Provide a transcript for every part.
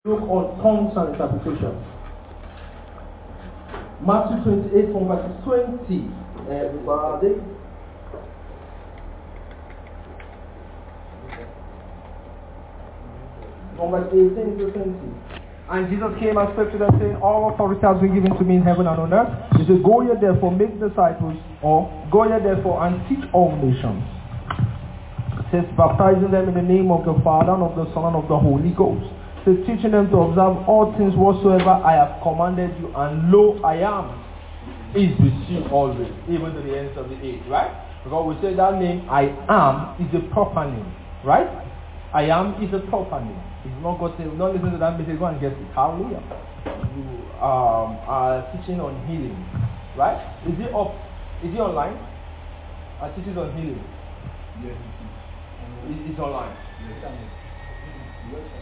Look on tongues and interpretation. Matthew 28 from verses 20. Everybody. From verse 18 to 20. And Jesus came and spoke to them, saying, all authority has been given to me in heaven and on earth. He said, go ye therefore, make disciples, or go ye therefore and teach all nations. It says, baptizing them in the name of the Father, and of the Son, and of the Holy Ghost. So teaching them to observe all things whatsoever I have commanded you, and lo, I am is with you always, even to the ends of the age, right? Because we say that name, I am, is a proper name, right? I am is a proper name. It's not got to, not listen to that message, go and get it. Hallelujah. You are teaching on healing, right? Is it up? Is it online? I teach it on healing. Yes. It's online. Yes.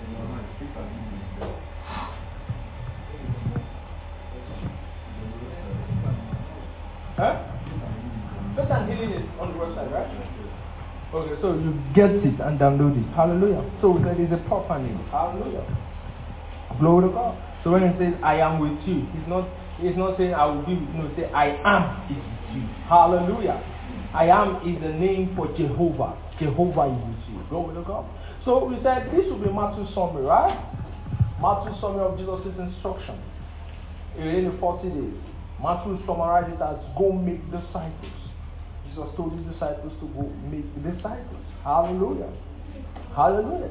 Huh? Faith and healing is on the website, right? Okay, so you get it and download it. Hallelujah. So that is a proper name. Hallelujah. Glory to God. So when it says I am with you, it's not saying I will be with you. Say I am is with you. Hallelujah. I am is the name for Jehovah. Jehovah is with you. Glory to God. So we said this will be Matthew's summary, right? Matthew's summary of Jesus' instruction. In the 40 days. Matthew summarized it as go make disciples. Jesus told his disciples to go make disciples. Hallelujah. Hallelujah.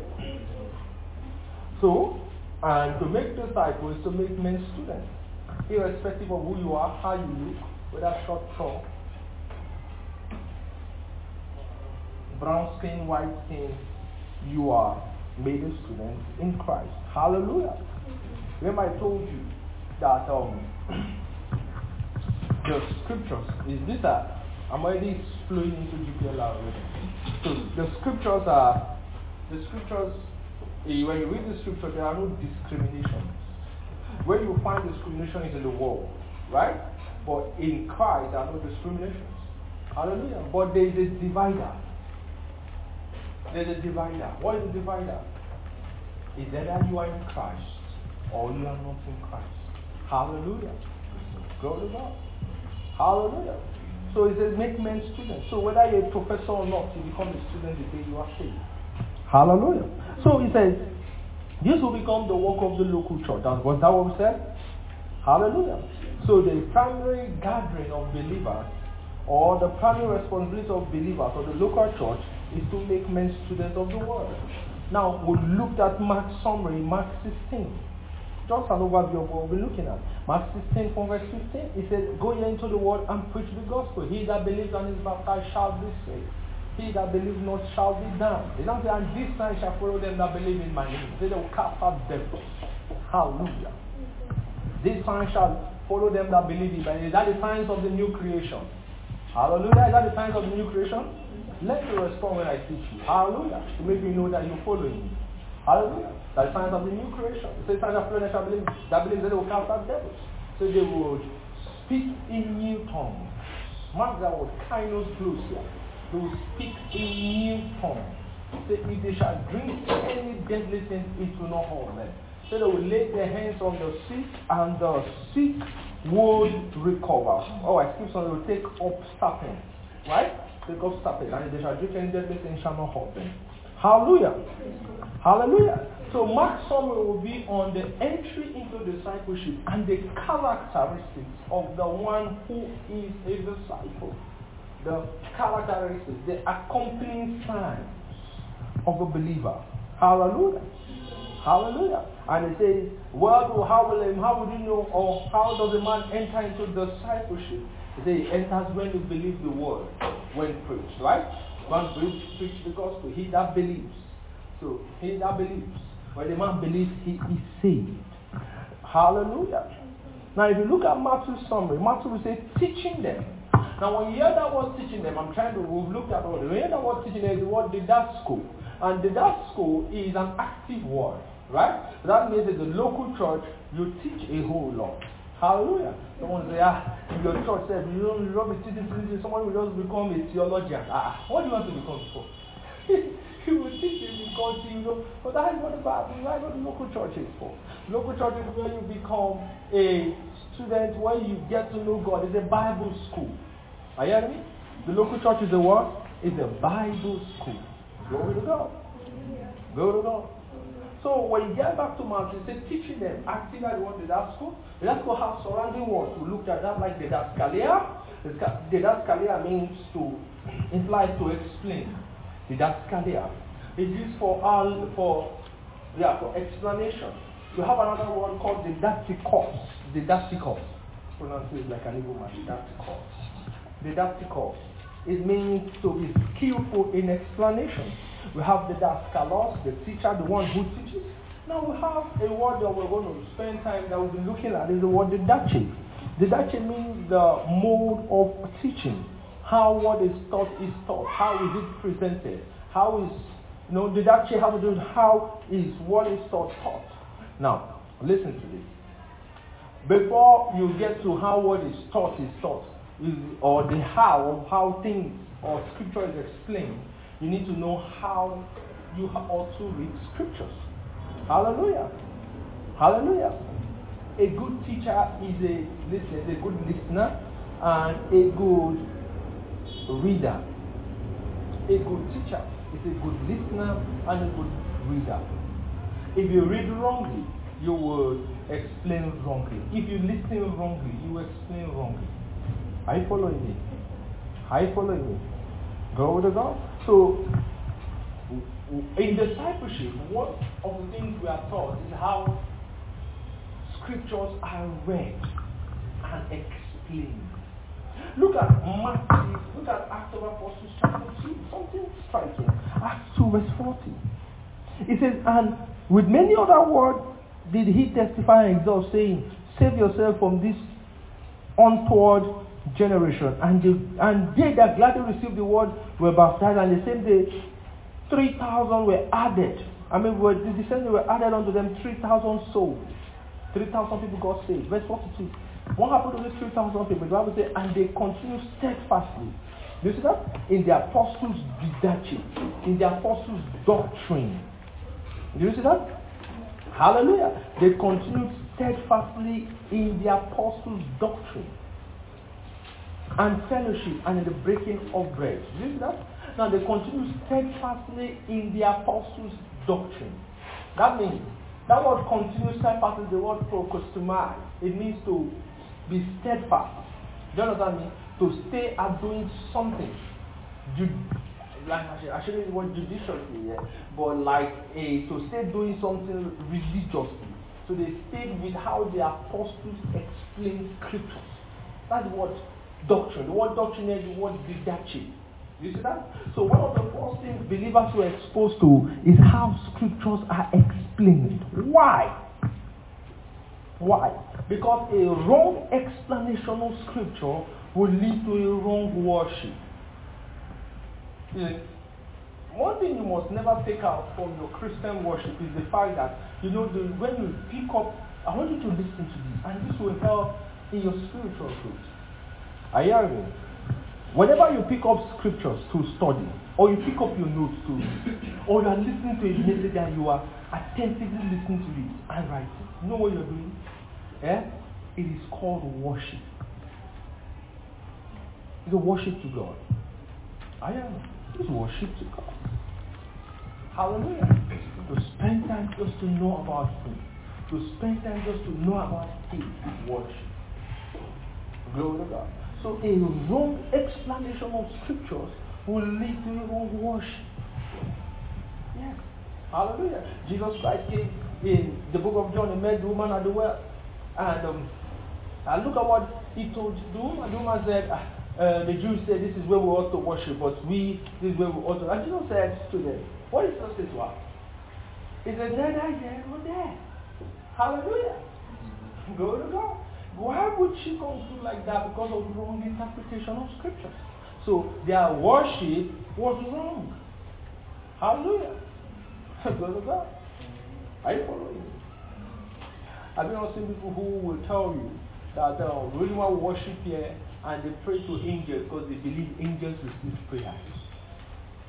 So, and to make disciples is to make men students. Irrespective of who you are, how you look, whether short, tall, brown skin, white skin, you are made a student in Christ. Hallelujah. Remember I told you that the scriptures is this I'm already flowing into GPL already. So the scriptures when you read the scripture, there are no discriminations. Where you find discrimination is in the world, right? But in Christ there are no discriminations. Hallelujah. But there is a divider. There's a divider. What is the divider? Is either you are in Christ or you are not in Christ. Hallelujah. Glory to God. Hallelujah. So it says make men students. So whether you're a professor or not, you become a student the day you are saved. Hallelujah. So he says, this will become the work of the local church. Was that what we said? Hallelujah. So the primary gathering of believers, or the primary responsibility of believers or the local church, is to make men students of the word. Now, we looked at Mark's summary, Mark 16. Just an overview of what we'll be looking at. Mark 16 from verse 15, it says, go ye into the world and preach the gospel. He that believes and is baptized shall be saved. He that believes not shall be damned. They don't say, and this sign shall follow them that believe in my name. They will cast out devils. Hallelujah. This sign shall follow them that believe in my name. Is that the signs of the new creation? Hallelujah. Is that the signs of the new creation? Let me respond when I teach you. Hallelujah. To make me know that you're following me. Hallelujah. That's the signs of the new creation. It says, signs of that shall believe that they will cast out devils. So they will speak in new tongues. Mark that word, kainos glousia. They will speak in new tongues. So if they shall drink any deadly thing, it will not harm them. So they will lay their hands on the sick, and the sick would recover. Oh, I skip something. They will take up staffing. Right? Take up staffing. And if they shall drink any deadly thing, it shall not harm them. Hallelujah. Hallelujah. So Mark's summary will be on the entry into discipleship and the characteristics of the one who is a disciple. The characteristics, the accompanying signs of a believer. Hallelujah. Hallelujah. And it says, well, how would you know, or how does a man enter into discipleship? It says he enters when you believe the word, when preached, right? When preach the gospel, he that believes. So he that believes. When the man believes, he is saved. Hallelujah. Now if you look at Matthew's summary, Matthew will say teaching them. Now when you hear that word teaching them, we've looked at all the when you hear that word teaching them is the word didasko. And didasko is an active word, right? So that means in the local church, you teach a whole lot. Hallelujah. Someone say, in your church, you don't be teaching, someone will just become a theologian. What do you want to become for? He will teach you because you know, but that is what the Bible, that's what the local church is for. Local church is where you become a student, where you get to know God. It's a Bible school. Are you hearing me? The local church is a what? It's a Bible school. Glory to God. Glory to God. So when you get back to Mark, you say teaching them, acting like one didasco. Didasco has surrounding words. We looked at that like didaskalia. Didaskalia means to imply to explain. Didaskalia. It is for explanation. We have another word called didacticos. Didacticos. Pronounced it like an Igbo man. Didacticos. Didacticos. It means to be skillful in explanation. We have the daskalos, the teacher, the one who teaches. Now we have a word that we're going to spend time that we'll be looking at is the word didache. Didache means the mode of teaching. How what is taught, how is it presented, how is didache has to do with how is what is taught. Now, listen to this. Before you get to how what is taught, or the how of how things or scripture is explained, you need to know how you ought to read scriptures. Hallelujah. Hallelujah. A good teacher is a good listener and a good reader. A good teacher is a good listener and a good reader. If you read wrongly, you will explain wrongly. If you listen wrongly, you will explain wrongly. Are you following me? Are you following me? Glory to God. So, in discipleship, one of the things we are taught is how scriptures are read and explained. Look at Matthew, look at Acts of Apostles chapter 2, something striking. Acts 2 verse 40. It says, and with many other words did he testify and exhort, saying, save yourself from this untoward generation. And they that gladly received the word were baptized, and the same day 3,000 were added. The same day were added unto them 3,000 souls. 3,000 people got saved. Verse 42. What happened to these 3,000 people? The Bible says, and they continued steadfastly. You see that? In the apostles' didache, in the apostles' doctrine. Do you see that? Hallelujah. They continued steadfastly in the apostles' doctrine and fellowship and in the breaking of bread. Do you see that? Now they continue steadfastly in the apostles' doctrine. That means that word continue steadfastly is the word procustomai. It means to be steadfast. Do you understand me? To stay at doing something. Like I shouldn't use the word judiciously, but to stay doing something religiously. So they stayed with how the apostles explain scriptures. That's the word doctrine. The word doctrine is the word didache. You see that? So one of the first things believers were exposed to is how scriptures are explained. Why? Why? Because a wrong explanation of scripture will lead to a wrong worship. One thing you must never take out from your Christian worship is the fact that, when you pick up, I want you to listen to this, and this will help in your spiritual growth. Are you hearing me? Whenever you pick up scriptures to study, or you pick up your notes to read, or you are listening to a message and you are attentively listening to it and writing, you know what you're doing? It is called worship. It's a worship to God. I am. It's worship to God. Hallelujah. To spend time just to know about Him. To spend time just to know about Him is worship. Glory to God. So a wrong explanation of scriptures will lead to a wrong worship. Yes. Hallelujah. Jesus Christ came in the book of John, he met the woman at the well. And look at what he told the woman. The woman said, the Jews said this is where we ought to worship, but this is where we ought to. And Jesus said to them, what did Jesus say to her? He said, neither here nor there. Hallelujah. Go to God. Why would she come through like that? Because of wrong interpretation of scriptures. So their worship was wrong. Hallelujah. Go to God. Are you following me? Have you not seen people who will tell you that really want to worship here and they pray to angels because they believe angels receive prayers?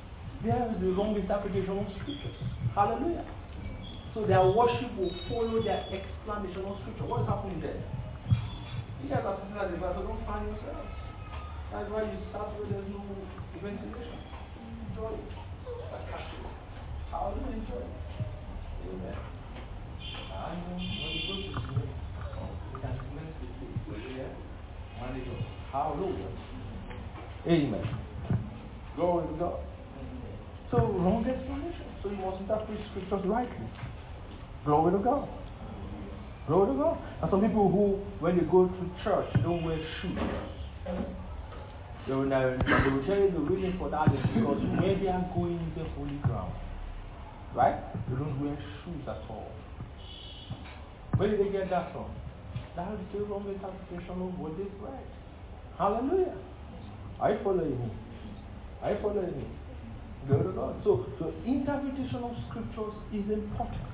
there is the wrong interpretation of scriptures. Hallelujah. So their worship will follow their explanation of scripture. What is happening there? You guys are sitting at the back, so don't find yourselves. That's why you start where there's no ventilation. Enjoy it. Hallelujah, enjoy it. Amen. I know when you go to sleep, you can cleanse the place. Yeah? Manage it. Hallelujah. Amen. Glory to God. So wrong explanation. So you must interpret scriptures rightly. Glory to God. Glory to God. And some people who, when they go to church, don't wear shoes. They will tell you the reason for that is because when they are going into holy ground, right? They don't wear shoes at all. Where did they get that from? That is the wrong interpretation of what is right. Hallelujah. Are you following me? Are you following me? Glory to God. So interpretation of scriptures is important.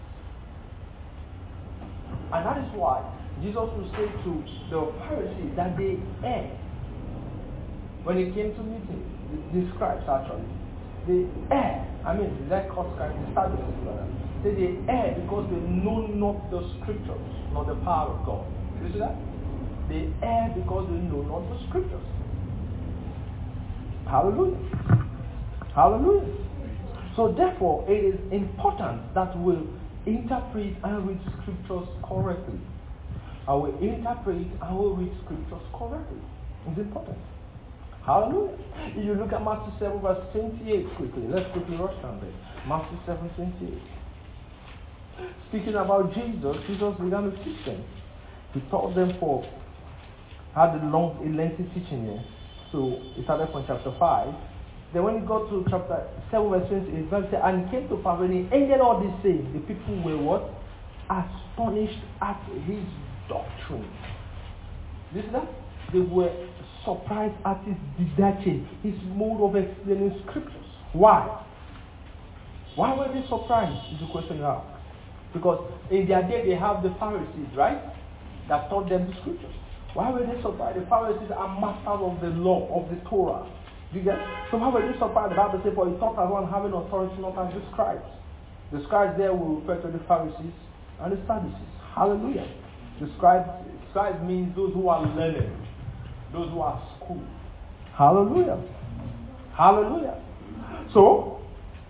And that is why Jesus will say to the Pharisees that they err. When he came to meet him, the scribes actually, they err. I mean, like us scribes, the Sadducees rather. Say they err because they know not the scriptures, not the power of God. You see that? They err because they know not the scriptures. Hallelujah. Hallelujah. So therefore, it is important that we interpret and read scriptures correctly. I will interpret and will read scriptures correctly. It's important. Hallelujah. If you look at Matthew 7 verse 28 quickly, let's quickly rush down there. Matthew 7:28. Speaking about Jesus began to teach them. He taught them had a lengthy teaching here. So it started from chapter 5. Then when he got to chapter 7 verse 28, verse said, and it came to pass when he ended all these sayings, the people were what? Astonished at his doctrine. Listen to that? They were surprised at his didache, his mode of explaining scriptures. Why? Why were they surprised? Is the question you ask. Because in their day they have the Pharisees, right? That taught them the scriptures. Why were they surprised? The Pharisees are masters of the law, of the Torah. You get? So why were they surprised? The Bible says, for he taught as one having authority, not as the scribes. The scribes there will refer to the Pharisees and the Sadducees. Hallelujah. The scribes means those who are learned, those who are schooled. Hallelujah. Hallelujah. So,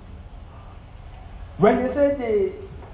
when they said they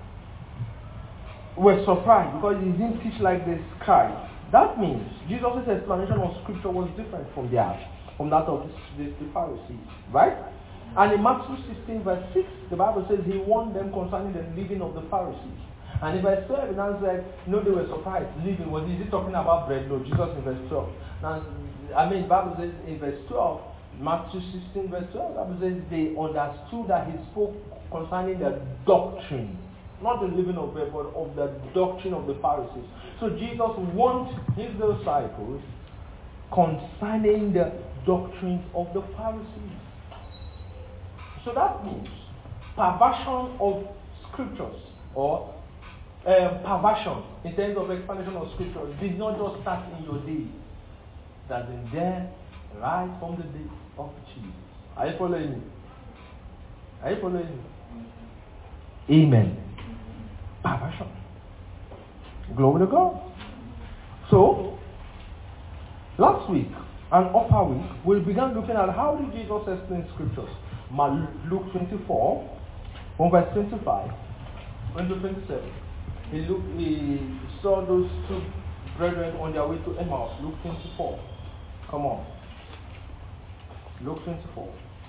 were surprised because he didn't teach like the scribes, that means Jesus' explanation of scripture was different from theirs, from that of the Pharisees, right? And in Matthew 16 verse 6, the Bible says he warned them concerning the living of the Pharisees. And in verse 12, it now said, no, they were surprised. Living, is he talking about bread? No, Jesus in verse 12. Now, the Bible says in verse 12, Matthew 16 verse 12, the Bible says they understood that he spoke concerning the doctrine. Not the living of bread, but of the doctrine of the Pharisees. So Jesus warned his disciples concerning the doctrines of the Pharisees. So that means perversion of scriptures, or perversion in terms of explanation of scripture did not just start in your day. That's been there right from the day of Jesus. Are you following me? Are you following me? Amen. Perversion. Glory to God. So, last week and upper week, we began looking at how did Jesus explain scriptures. Luke 24, from verse 25, to 27. He saw those two brethren on their way to Emmaus. Luke 24. Come on. Luke 24.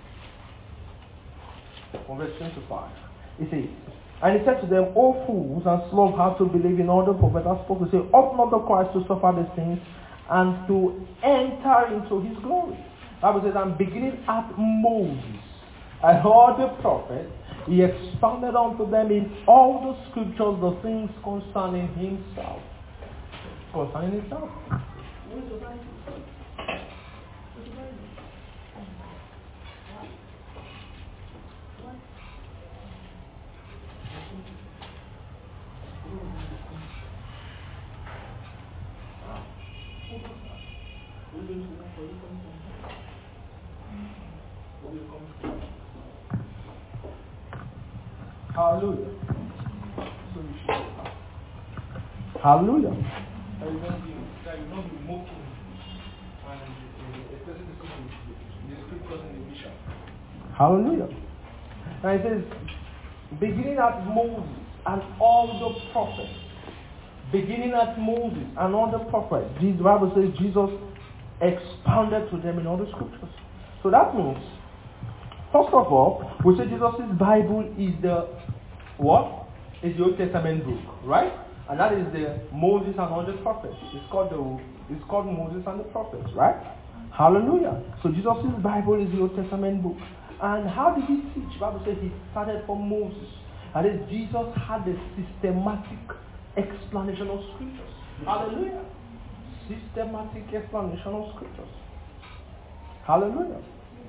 From verse 25. He says, and he said to them, O fools, and slow of heart to believe in all the prophets have spoken, say, ought not the Christ to suffer these things and to enter into his glory? The Bible says, and beginning at Moses and all the prophets, he expounded unto them in all the scriptures the things concerning himself. Concerning himself. Hallelujah. So you should go back. Hallelujah. That you not be mocking and especially the scriptures in the vision. Hallelujah. And it says, beginning at Moses and all the prophets. Beginning at Moses and all the prophets. The Bible says Jesus expounded to them in all the scriptures. So that means, first of all, we say Jesus' Bible is the what? Is the Old Testament book, right? And that is the Moses and all the prophets. It's called Moses and the prophets, right? Hallelujah. So Jesus' Bible is the Old Testament book. And how did he teach? The Bible says he started from Moses. And then Jesus had a systematic explanation of scriptures. Hallelujah. Systematic explanation of scriptures. Hallelujah.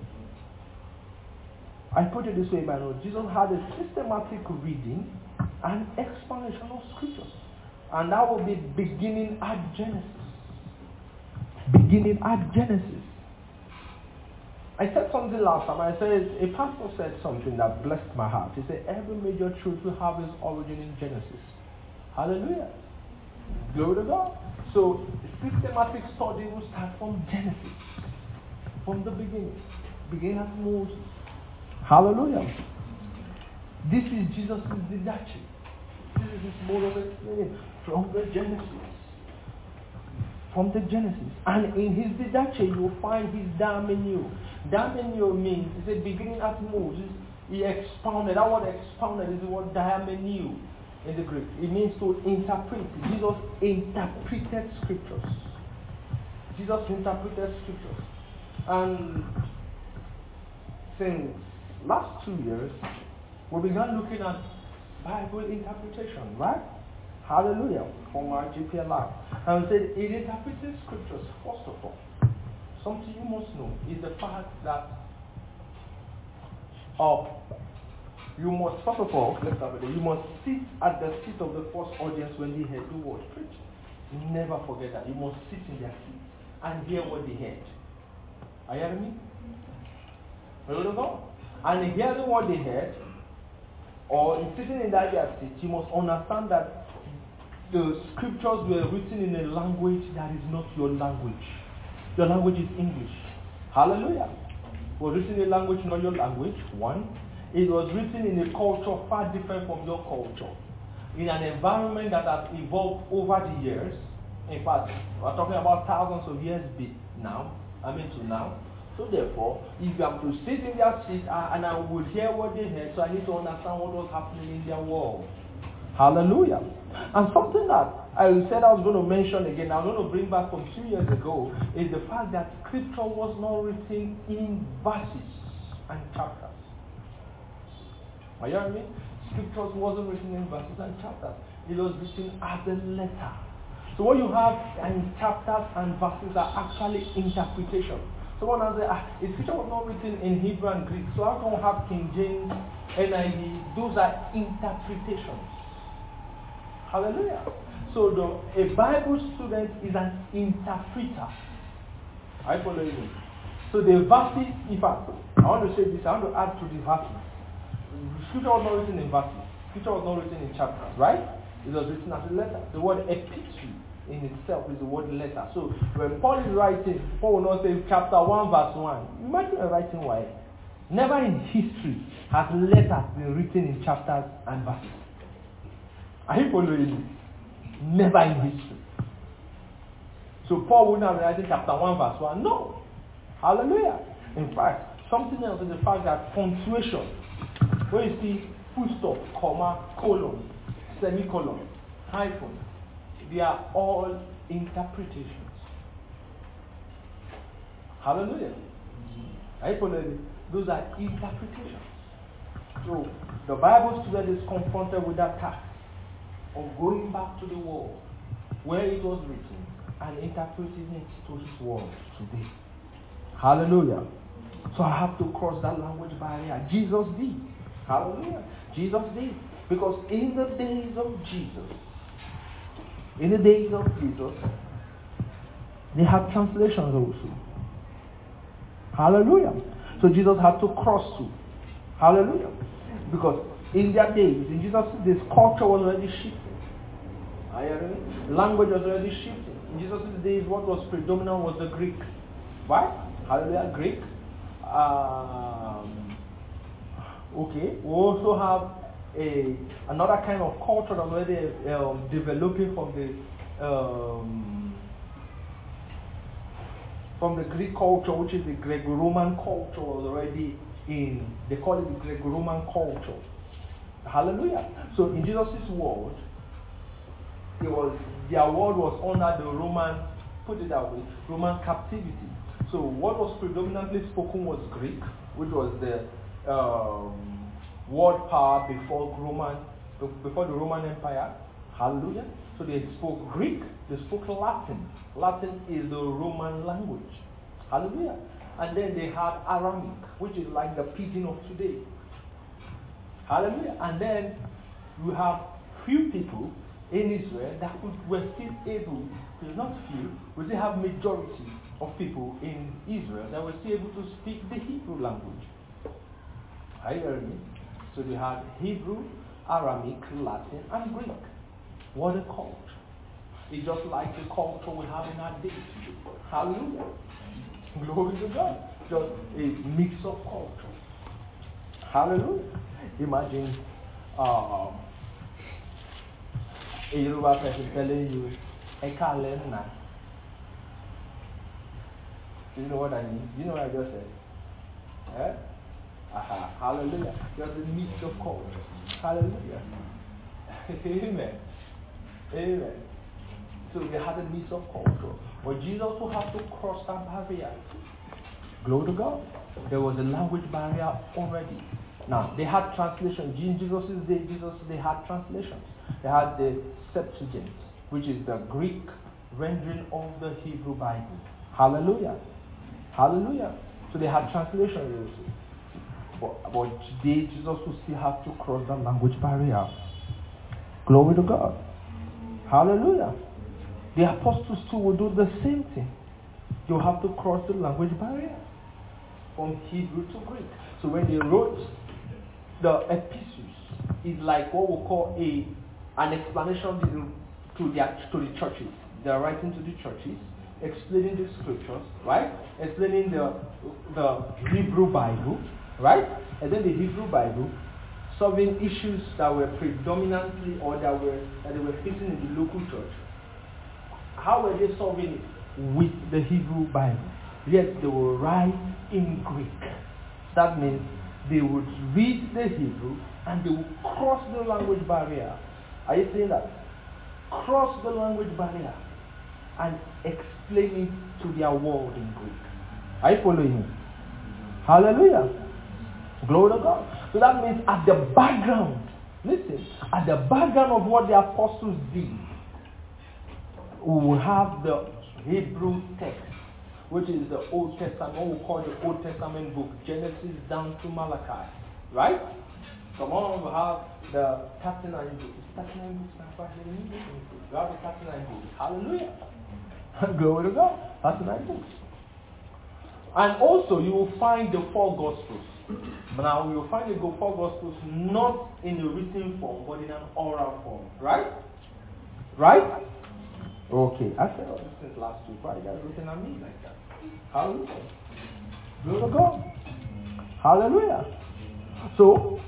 I put it this way, my Lord. Jesus had a systematic reading and explanation of scriptures. And that will be beginning at Genesis. Beginning at Genesis. I said something last time. I said, a pastor said something that blessed my heart. He said, every major truth will have its origin in Genesis. Hallelujah. Glory to God. So, systematic study will start from Genesis. From the beginning. Beginning at Moses. Hallelujah. This is Jesus' didache. This is his mode of explaining from the Genesis. From the Genesis. And in his didache, you will find his Daimoniou. Daimoniou means, it's a beginning at Moses. He expounded. That word expounded is the word Daimoniou in the Greek. It means to interpret. Jesus interpreted scriptures. Jesus interpreted scriptures. And since last 2 years, we began looking at Bible interpretation, right? Hallelujah. From our GPL Live. And we said it interpreted scriptures, first of all. Something you must know is the fact that you must, first of all, let's start with it. You must sit at the seat of the first audience when they heard the word preached. Never forget that. You must sit in their seat and hear what they heard. Are you hearing me? Glory to God. And hearing what they heard, or in sitting in that their seat, you must understand that the scriptures were written in a language that is not your language. Your language is English. Hallelujah. It was written in a language not your language, one. It was written in a culture far different from your culture. In an environment that has evolved over the years. In fact, we're talking about thousands of years now. To now. So therefore, if you have to sit in their seat and I would hear what they heard, so I need to understand what was happening in their world. Hallelujah. And something that I said I was going to mention again, I'm going to bring back from 2 years ago, is the fact that scripture was not written in verses and chapters. Are you hearing me? Scriptures wasn't written in verses and chapters. It was written as a letter. So what you have in chapters and verses are actually interpretation. So one has said, the scripture was not written in Hebrew and Greek, so how come we have King James, NIV? Those are interpretations. Hallelujah. So a Bible student is an interpreter. I follow you. So the verses, in fact, I want to say this, I want to add to the verses. Scripture was not written in verses. Scripture was not written in chapters, right? It was written as a letter. The word epistle in itself is the word letter. So when Paul is writing, Paul will not say chapter 1 verse 1. Imagine writing why. Never in history has letters been written in chapters and verses. Are you following me? Never in history. So Paul wouldn't have written chapter 1 verse 1. No. Hallelujah. In fact, something else is the fact that punctuation, when you see full stop, comma, colon, semicolon, hyphen, they are all interpretations. Hallelujah. Are you following me? Those are interpretations. So the Bible student is confronted with that task of going back to the word where it was written and interpreting it to his word today. Hallelujah. So I have to cross that language barrier. Jesus did. Hallelujah. Jesus did. Because in the days of Jesus, they had translations also. Hallelujah. So Jesus had to cross through. Hallelujah. Because In their days, in Jesus' days, culture was already shifting. Are you hearing me? Language was already shifting. In Jesus' days, what was predominant was the Greek. Right? Hallelujah, Greek. Okay, we also have another kind of culture that was already developing from the Greek culture, which is the Greco-Roman culture, was already in. They call it the Greco-Roman culture. Hallelujah. So in Jesus' world, their world was under the Roman, put it that way, Roman captivity. So what was predominantly spoken was Greek, which was the world power before the Roman Empire. Hallelujah. So they spoke Greek, they spoke Latin. Latin is the Roman language. Hallelujah. And then they had Aramaic, which is like the pidgin of today. Hallelujah. And then you have few people in Israel that were still able, not few, we still have majority of people in Israel that were still able to speak the Hebrew language. Are you hearing me? So they had Hebrew, Aramaic, Latin, and Greek. What a culture. It's just like the culture we have in our day today. Hallelujah. Glory to God. Just a mix of culture. Hallelujah. Imagine a Yoruba person telling you, I can't learn now. Do you know what I mean? Do you know what I just said? Eh? Aha. Hallelujah. Just a mix of culture. Hallelujah. Amen. Amen. So they had a mix of culture. But Jesus will have to cross that barrier. Glory to God. There was a language barrier already. Now, they had translation. In Jesus' day, they had translations. They had the Septuagint, which is the Greek rendering of the Hebrew Bible. Hallelujah. Hallelujah. So they had translations. But today, Jesus will still have to cross that language barrier. Glory to God. Hallelujah. The apostles too will do the same thing. You'll have to cross the language barrier from Hebrew to Greek. So when they wrote the epistles, it's like what we call an explanation to the churches. They are writing to the churches, explaining the scriptures, right? Explaining the Hebrew Bible, right? And then the Hebrew Bible solving issues that were predominantly or that they were facing in the local church. How were they solving it? With the Hebrew Bible. Yet they will write in Greek. That means they would read the Hebrew and they would cross the language barrier. Are you saying that? Cross the language barrier and explain it to their world in Greek. Are you following me? Hallelujah. Glory to God. So that means at the background, listen, at the background of what the apostles did, we will have the Hebrew text, which is the Old Testament, what we call the Old Testament book, Genesis down to Malachi. Right? Come on, we have the 39 books. 39 books, we have the 39 books. Hallelujah. Glory to God. 39 books. And also, you will find the 4 Gospels. Now, you will find the 4 Gospels not in a written form, but in an oral form. Right? Right? Okay. I said all this since last week. Why you guys looking at me like that? Hallelujah. Glory to God. Hallelujah. So,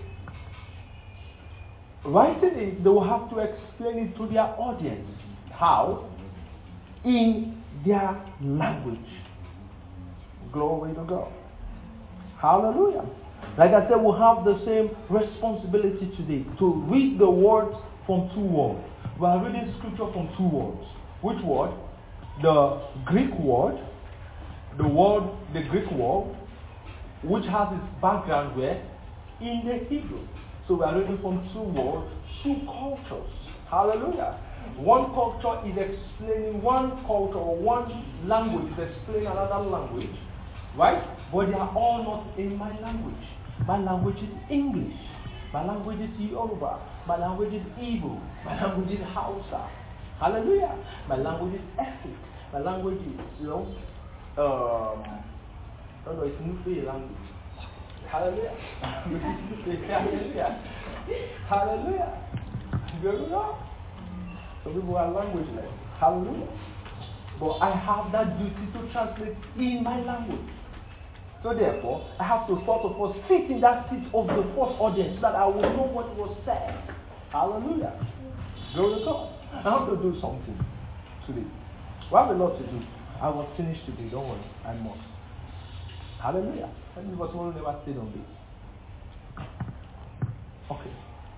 writing it, they will have to explain it to their audience. How? In their language. Glory to God. Hallelujah. Like I said, we'll have the same responsibility today to read the words from 2 words. We are reading scripture from 2 words. Which word? The Greek word, the Greek word, which has its background where? In the Hebrew. So we are reading from 2 words, 2 cultures. Hallelujah. One culture is explaining one culture, or one language is explaining another language, right? But they are all not in my language. My language is English. My language is Yoruba. My language is Igbo. My language is Hausa. Hallelujah. My language is Efik. My language is, I don't know, it's Nufe language. Hallelujah. Hallelujah. Hallelujah. Hallelujah. Some people are languageless. Hallelujah. But I have that duty to translate in my language. So therefore, I have to first of all sit in that seat of the first audience so that I will know what was said. Hallelujah. Glory to God. I have to do something today. We have a lot to do. I was finished today. Don't worry. I must. Hallelujah. And because we will never stayed on this. Okay.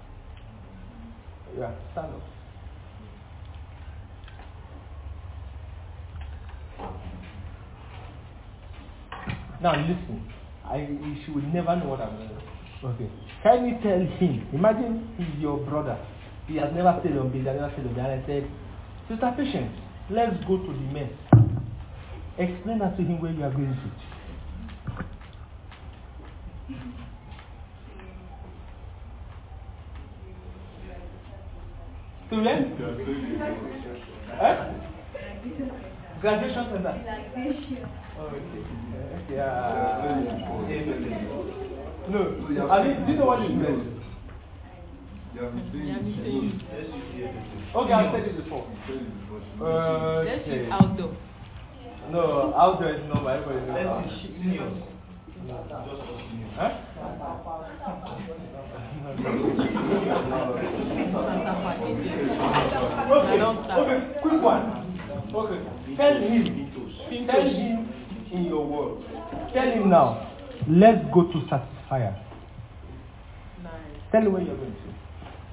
Yeah, stand up. Now listen, she would never know what I'm doing. Okay. Can you tell him? Imagine he's your brother. He has never stayed on bed, and I said, Sister Patience, let's go to the mess. Explain that to him where you are going to. To learn? Graduation center. Okay. Yeah. No. I mean, do you know what it means? Okay, I've said it before. Okay. Outdoor. No, outdoor is not my everybody. Seniors. Huh? Okay, quick one. Okay, tell him in your words. Tell him now, let's go to Satisfier. Nice. Tell him where you're going to.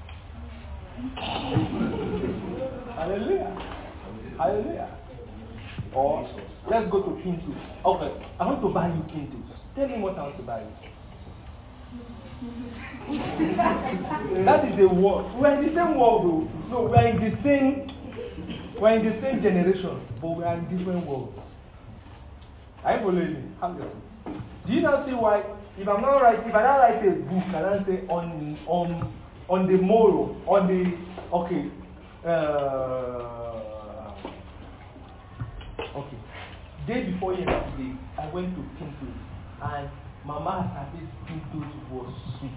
Hallelujah. Hallelujah. Or let's go to Pintus. Okay, I want to buy you Pintus. Tell him what I want to buy you. That is the world. We're in the same world though. No, we're in the same generation, but we are in different worlds. Are you following me? Do you now see why if I now write a book and I say on the moral, on the okay. Day before yesterday, I went to Pinto and Mama started Pinto was sweet.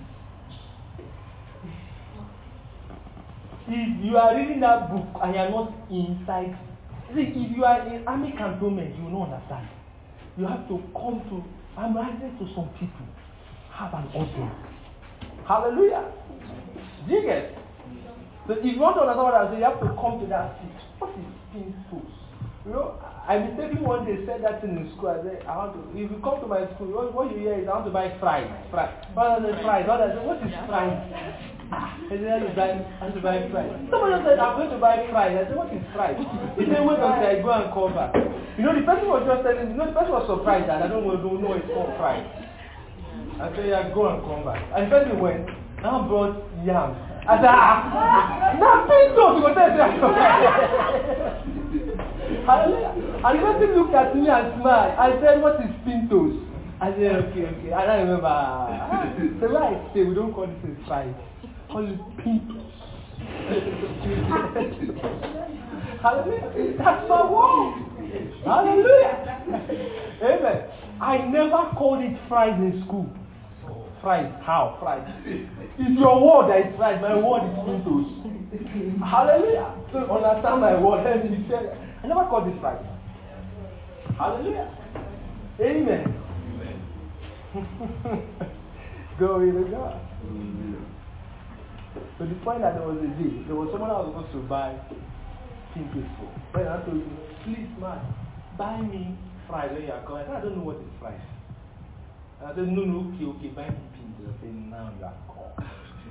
If you are reading that book and you are not inside, see, if you are in army cantonment, you will not understand. You have to come to, I'm writing to some people, have an audience. Hallelujah. Do you get? So if you want to understand what I say, you have to come to that seat. What is Pintos? You know, I mistakenly one day said that in school. I said, if you come to my school, what you hear is I want to buy fries. What is fries? What is fries? I said, I want to buy fries. Somebody said, I'm going to buy fries. I said, what is fries? He said, wait until I go and come back. You know, the person was just telling me, the person was surprised that I don't know it's called fries. I said, yeah, go and come back. And the person went, now brought yam. I said, now Pintos, you go tell me. Hallelujah. And the person looked at me and smiled. I said, what is Pintos? I said, okay. I don't remember. So where I say, we don't call this a fries. Call it Pintos. Hallelujah. That's my word. Hallelujah. Amen. I never called it fries in school. Fries. How? Fries. It's your word that is fries. My word is Pintos. Hallelujah. So understand my word. Let me say that. I never called it fries. Hallelujah. Amen. Glory to God. So the point that there was a day, there was someone I was supposed to buy Pintos for. But I told him, please man, buy me fries when you are coming. I don't know what is fries. And I said, no, okay, buy me Pintos. I said, now you are called.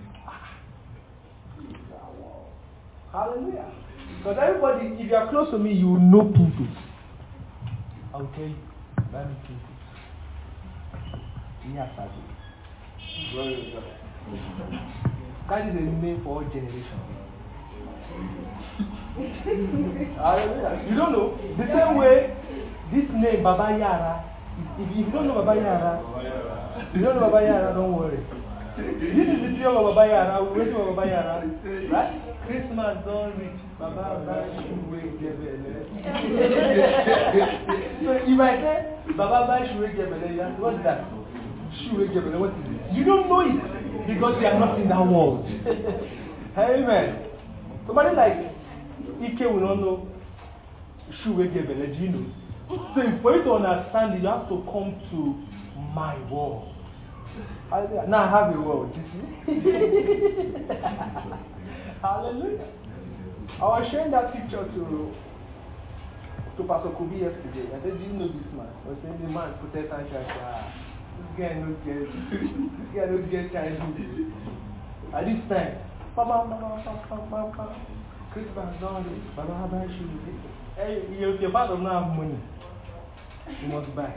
Hallelujah. Because everybody, if you are close to me, you will know Pintos. I will tell you, buy me Pintos. Yes, I do. Glory to God. That is a name for all generations. Hallelujah. You don't know? The same way, this name, Baba Yara, if you don't know Baba Yara, don't worry. This is the period of Baba Yara. We're waiting for Baba Yara. Right? Christmas don't reach. Baba Bashuwe Gebele. So if I say Baba Bashuwe Gebele, what is that? Shuwegebe, what is it? You don't know it because you are not in that world. Amen. Somebody like Ike will not know Shuwegebe, do you know? So for you to understand it, you have to come to my world. Hallelujah. Now I have a world, you see? Hallelujah. I was showing that picture to Pastor Kobe yesterday. I said, do you know this man? I was saying the man protest and church. This guy knows get childhood. At this time, Christmas done this. Baba buy shoes. Hey, your father don't have money. You must buy.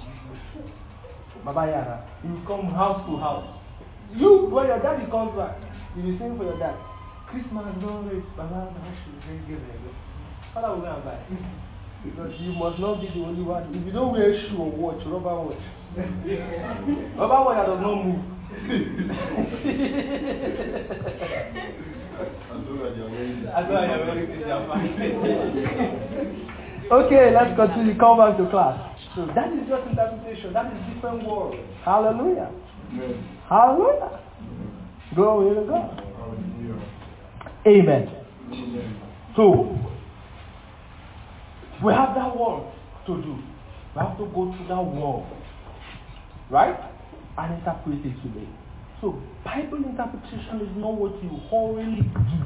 Baba Yara, you come house to house. You, when your daddy comes back, you will sing for your dad. Christmas don't wait. Baba buy shoes. Give it. Father will go and buy. Because you must not be the only one. If you don't wear shoe or watch, rubber watch. Rubber watch does not move. Okay, let's continue. Come back to class. So that is just interpretation. That is different words. Hallelujah. Amen. Hallelujah. Glory to God. Amen. Amen. So we have that work to do. We have to go through that work, right? And interpret it today. So Bible interpretation is not what you wholly do.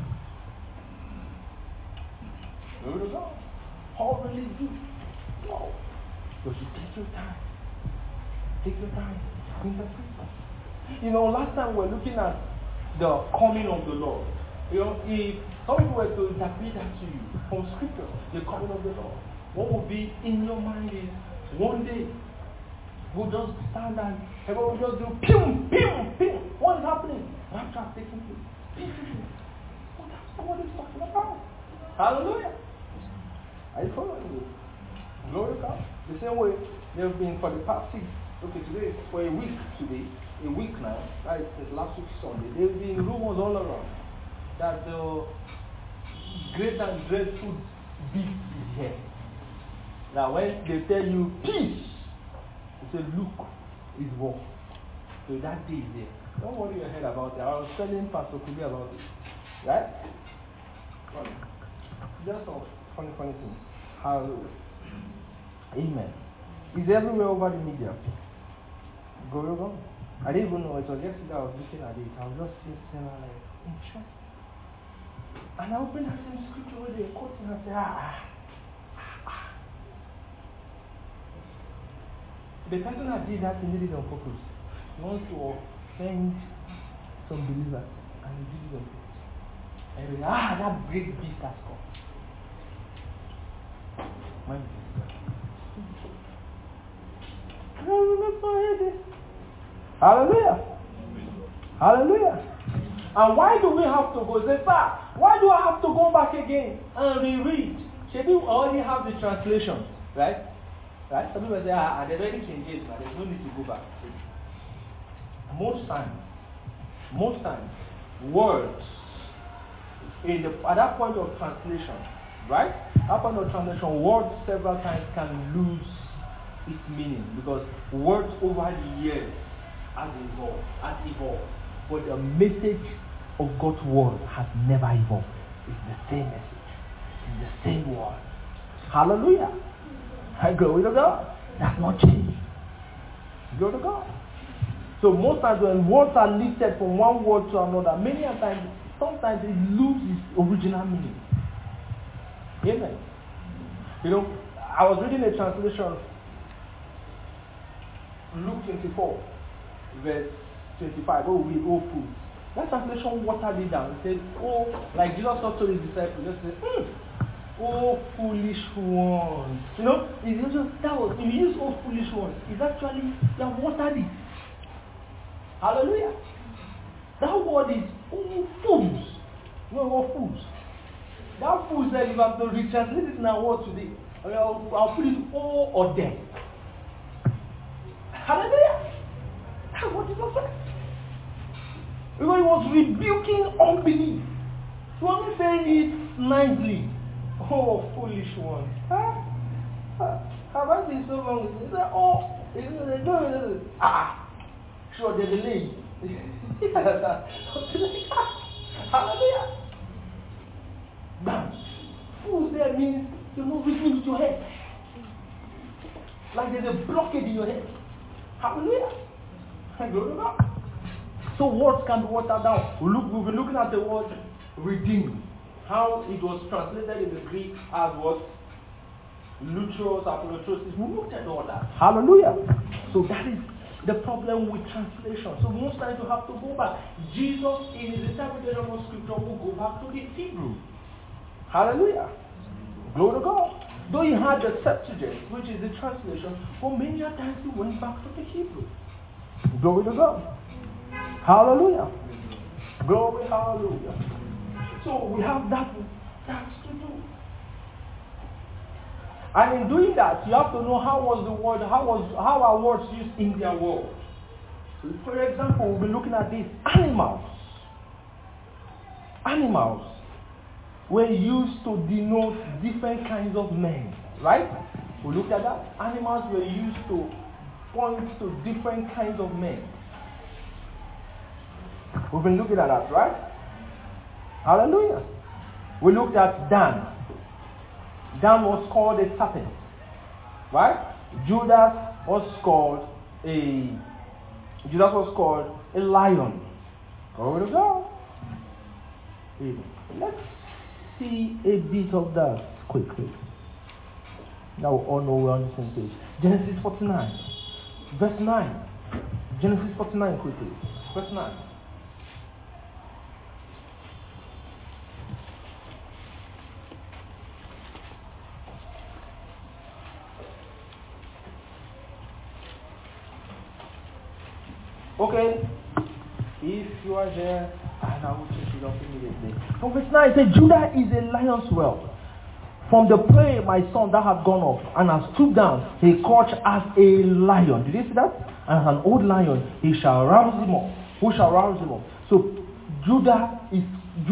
Glory to God. Wholly do. No. But you take your time. Take your time. Interpret. You know, last time we were looking at the coming of the Lord. You know, if some people were to interpret that to you from scripture, the coming of the Lord, what will be in your mind is one day we'll just stand and everyone will just do pim, pim, pim. What is happening? Rapture is taking place. Pim, pim, pim. That's not what it's talking about. Hallelujah. Are you following me? Glory to God. The same way they've been for the past today, for a week now, right? Since last week Sunday, there's been rumors all around that the great and dreadful beast is here. Now when they tell you peace, they say look, it's war. So that day is there. Don't worry your head about it. I was telling Pastor Kubi about it. Right? Just some funny things. Hallelujah. Amen. It's everywhere over the media. Go over. I didn't even know it was yesterday. I was looking at it. I was just sitting and like, interesting. And I opened that same scripture where they're quoting and say, The person that did that, he did it on purpose. He wants to offend some believers, and he did it on purpose. And he said, that great beast has come. When Hallelujah. Hallelujah. And why do we have to go? Say, sir, why do I have to go back again and reread? Should we already have the translation, right? Right? Some people say, they've already changed it, but there's no need to go back. Most times, words at that point of translation, right? At that point of translation, words several times can lose its meaning because words over the years has evolved. But the message of God's word has never evolved. It's the same message. It's the same word. Hallelujah. Glory to God. That's not changed. Glory to God. So most times when words are lifted from one word to another, many a times, sometimes it loses its original meaning. Amen. You know, I was reading a translation, Luke 24, verse 25. Oh, we all fools. That translation watered it down. It said, like Jesus talked to his disciples, just said, oh, foolish ones. You know, it's just that was, if you use oh, foolish ones, it's actually, they have watered it. Hallelujah. That word is, oh, fools. No, oh, fools. That fool said, if I have to retranslate it in our word today, I'll put it, oh, or death. Hallelujah. That's what Jesus said. Because he was rebuking unbelief. He wasn't saying it nicely. Oh, foolish one. Have I been so long? He said, sure they're delayed. Something like that. Hallelujah. Bam. Fools there means you're not reasoning with your head. Like there's a blockade in your head. Hallelujah. Glory to God. So words can be watered down. We've been looking at the word redeemed. How it was translated in the Greek as what? Lutros, apolotrosis. We looked at all that. Hallelujah. So that is the problem with translation. So most times you have to go back. Jesus in his interpretation of scripture will go back to the Hebrew. Hallelujah. Glory to God. Though he had the Septuagint, which is the translation, but many a times he went back to the Hebrew. Glory to God. Hallelujah. Glory, hallelujah. So we have that to do. And in doing that, you have to know how are words used in their world. So for example, we'll be looking at this. Animals were used to denote different kinds of men, right? We looked at that. Animals were used to point to different kinds of men. We've been looking at that, right? Hallelujah. We looked at Dan. Dan was called a serpent, right? Judas was called a lion. Glory to God. Let's see a bit of that quickly. Now we all know we're on the same page. Genesis 49, verse 9. Genesis 49 quickly. Verse 9. Okay, if you are there, and I will check it up immediately. From verse 9 it says, Judah is a lion's whelp. From the prey, my son, that has gone up, and has stooped down, he crouched as a lion. Did you see that? And as an old lion, he shall rouse him up. Who shall rouse him up? So Judah is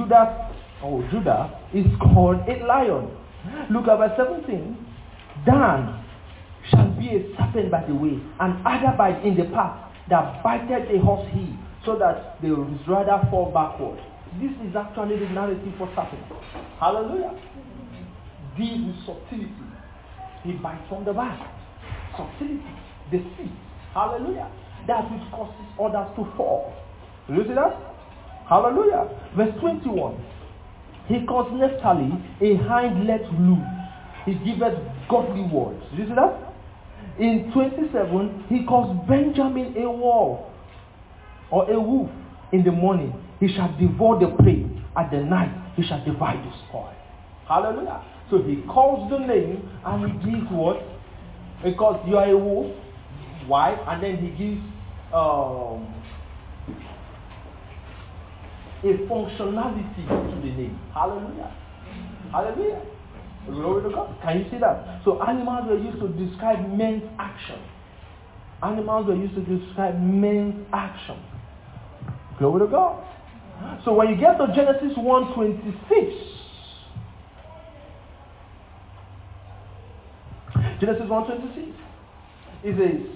called a lion. Look at verse 17. Dan shall be a serpent by the way, and adder by in the path, that biteth a horse heel, so that they will rather fall backward. This is actually the narrative for serpent. Hallelujah. Deals with subtlety. He bites from the back. Subtlety. Deceit. Hallelujah. That which causes others to fall. You see that? Hallelujah. Verse 21. He calls Naphtali a hind let loose. He giveth godly words. You see that? In 27, he calls Benjamin a wall or a wolf. In the morning, he shall devour the prey. At the night, he shall divide the spoil. Hallelujah. So he calls the name and he gives what? Because you are a wolf. Why? And then he gives a functionality to the name. Hallelujah. Hallelujah. Glory to God. Can you see that? So animals were used to describe men's action. Animals were used to describe men's action. Glory to God. So when you get to Genesis 1:26, Genesis 1:26, it says,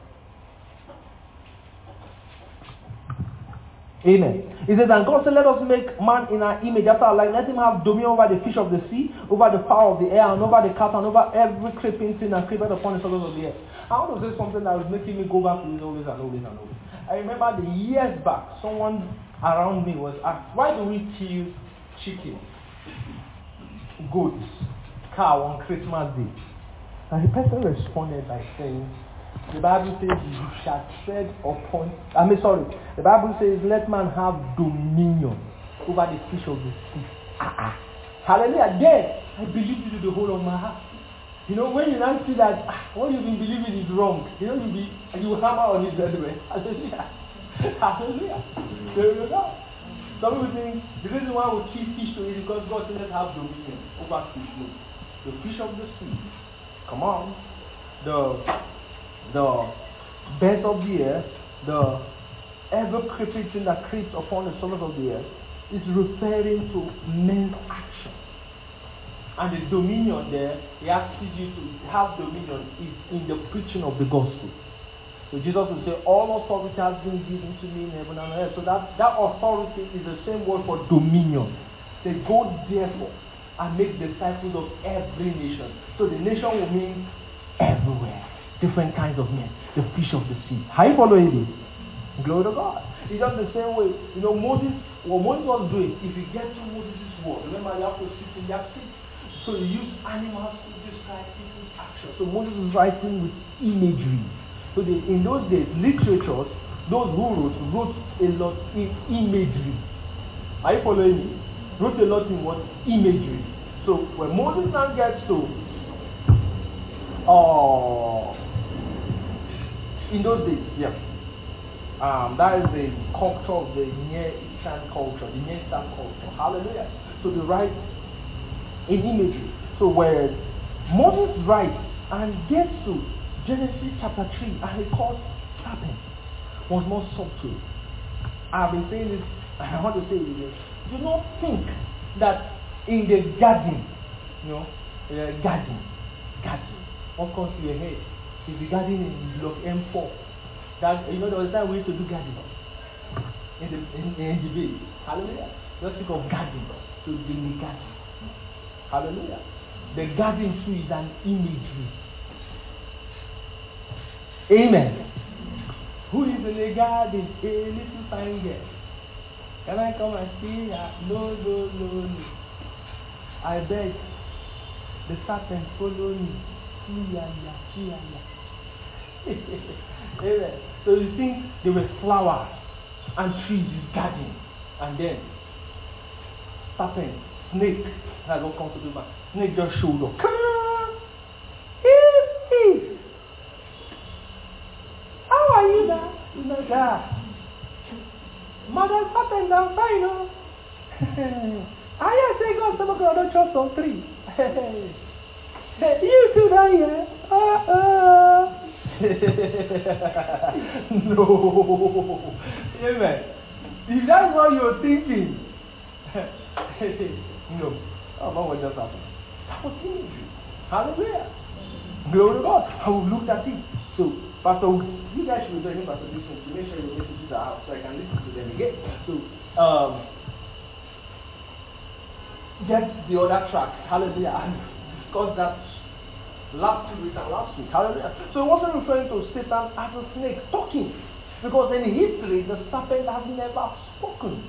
Amen. It says, and God said, let us make man in our image after our likeness. Let him have dominion over the fish of the sea, over the fowl of the air, and over the cattle, and over every creeping thing that creepeth upon the surface of the earth. I want to say something that was making me go back to this always and always and always. I remember the years back, someone around me was asked, why do we kill chicken, goats, cow on Christmas Day? And the person responded by saying, the Bible says you shall tread upon, the Bible says let man have dominion over the fish of the sea. Hallelujah. Then I believed it with the whole of my heart. You know, when you now see that what you've been believing is wrong, you know, you will hammer on it very well. Hallelujah. Hallelujah. There you go. Some people think the reason why we kill fish to is because God said let's have dominion over fish. No. The fish of the sea. Come on. The birds of the air, the ever-creeping thing that creeps upon the surface of the earth, is referring to men's action. And the dominion there, he asks you to have dominion, is in the preaching of the gospel. So Jesus will say, all authority has been given to me in heaven and on earth. So that authority is the same word for dominion. Say, go therefore and make disciples of every nation. So the nation will mean everywhere. Different kinds of men. The fish of the sea. How you following this? Glory to God. It's just the same way. Moses, what Moses was doing, if you get to Moses' word, remember you have to sit in that seat. So you use animals to describe people's actions. So Moses is writing with imagery. So in those days, literatures, those who wrote a lot in imagery. Are you following me? Wrote a lot in what? Imagery. So when Moses now gets to in those days, yeah. That is the culture of the Near Eastern culture, the Near Eastern culture. Hallelujah. So they write in imagery. So where Moses writes and gets to Genesis chapter 3 and he calls serpent was more subtle. I've been saying this, I want to say it again. Do not think that in the garden, garden, what comes to your head is the garden in block M4. That there was that way to do garden in the bay. Hallelujah. Just think of garden. So the garden. Hallelujah. The garden tree is an imagery. Amen. Who is in the garden? A little fine girl. Can I come and see her? No. I beg. The serpent follow me. Amen. So you think there were flowers and trees in garden, and then serpent, snake. That's what comes to do. Snake just showed up. Come on. Eve. How are you now? He's like, Mother serpent, I'm fine, no? I say God, some of God don't trust on three. You too, down here. No. Amen. If that's what you're thinking, no. Oh, what just happened? That was imagery. Hallelujah. Glory to God. I will look at it. So, Pastor, you guys should be doing Pastor listen to make sure your messages are out so I can listen to them again. So, get the other track. Hallelujah. And discuss that last week. Hallelujah. So, it wasn't referring to Satan as a snake talking. Because in history, the serpent has never spoken.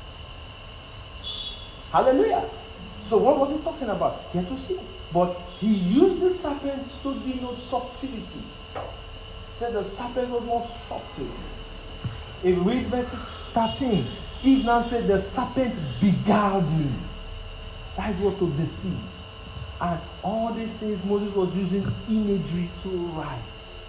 Hallelujah. So what was he talking about? He had to see. But he used the serpent to denote subtlety. Said the serpent was more subtle. If we read verse 13, Eve now said the serpent beguiled me. That is what to deceive. And all these things Moses was using imagery to write.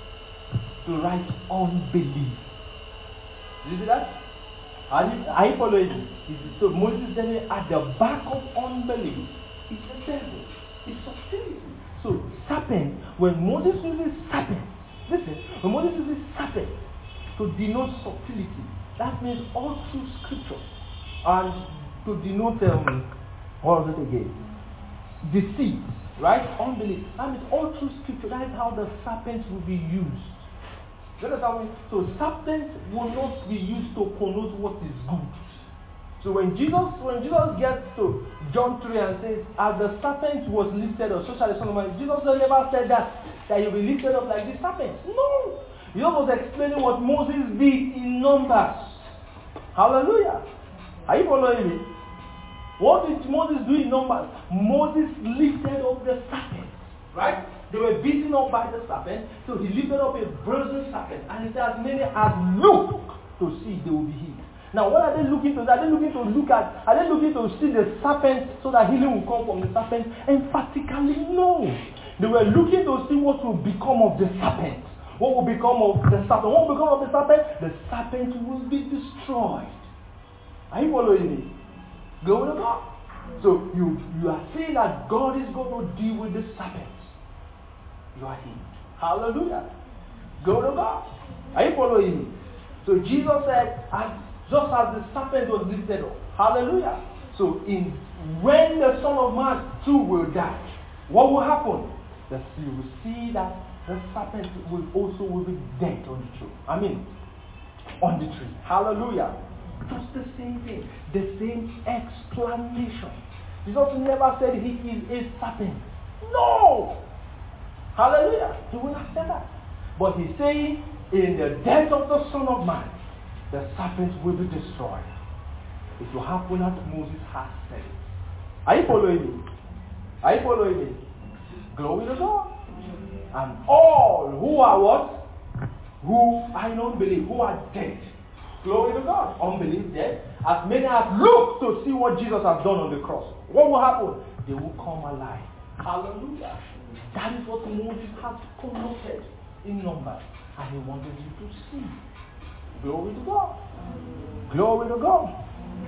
To write unbelief. Did you see that? Are you following? So Moses is telling you at the back of unbelief is the devil. It's subtlety. So serpent, when Moses uses serpent, listen, when Moses uses serpent to denote subtlety, that means all through scripture. And to denote, what was it again? Deceit, right? Unbelief. That means all through scripture, that is how the serpent will be used. You understand me? So serpent will not be used to connote what is good. So when Jesus gets to John 3 and says, as the serpent was lifted up, so shall the Son of Man. Jesus never said that you'll be lifted up like the serpent. No. Jesus was explaining what Moses did in Numbers. Hallelujah. Are you following me? What did Moses do in Numbers? Moses lifted up the serpent. Right? They were beaten up by the serpent, so he lifted up a brazen serpent, and he said, as many as look to see, they will be healed. Now, what are they looking to? Are they looking to see the serpent so that healing will come from the serpent? Emphatically, no. They were looking to see what will become of the serpent. What will become of the serpent? What will become of the serpent? The serpent will be destroyed. Are you following me? Glory to God. So you are saying that God is going to deal with the serpent. You are healed. Hallelujah. Glory to God. Are you following me? So Jesus said, just as the serpent was lifted up. Hallelujah. So when the Son of Man too will die, what will happen? That you will see that the serpent will be dead on the tree. On the tree. Hallelujah. Just the same thing. The same explanation. Jesus never said he is a serpent. No! Hallelujah. He will not say that. But he's saying, in the death of the Son of Man, the serpent will be destroyed. It will happen as Moses has said it. Are you following me? Are you following me? Glory to God. And all who are what? Who are in unbelief, who are dead. Glory to God. Unbelief, dead. As many have looked to see what Jesus has done on the cross. What will happen? They will come alive. Hallelujah. That is what Moses has connoted in Numbers. And he wanted you to see. Glory to God. Glory to God.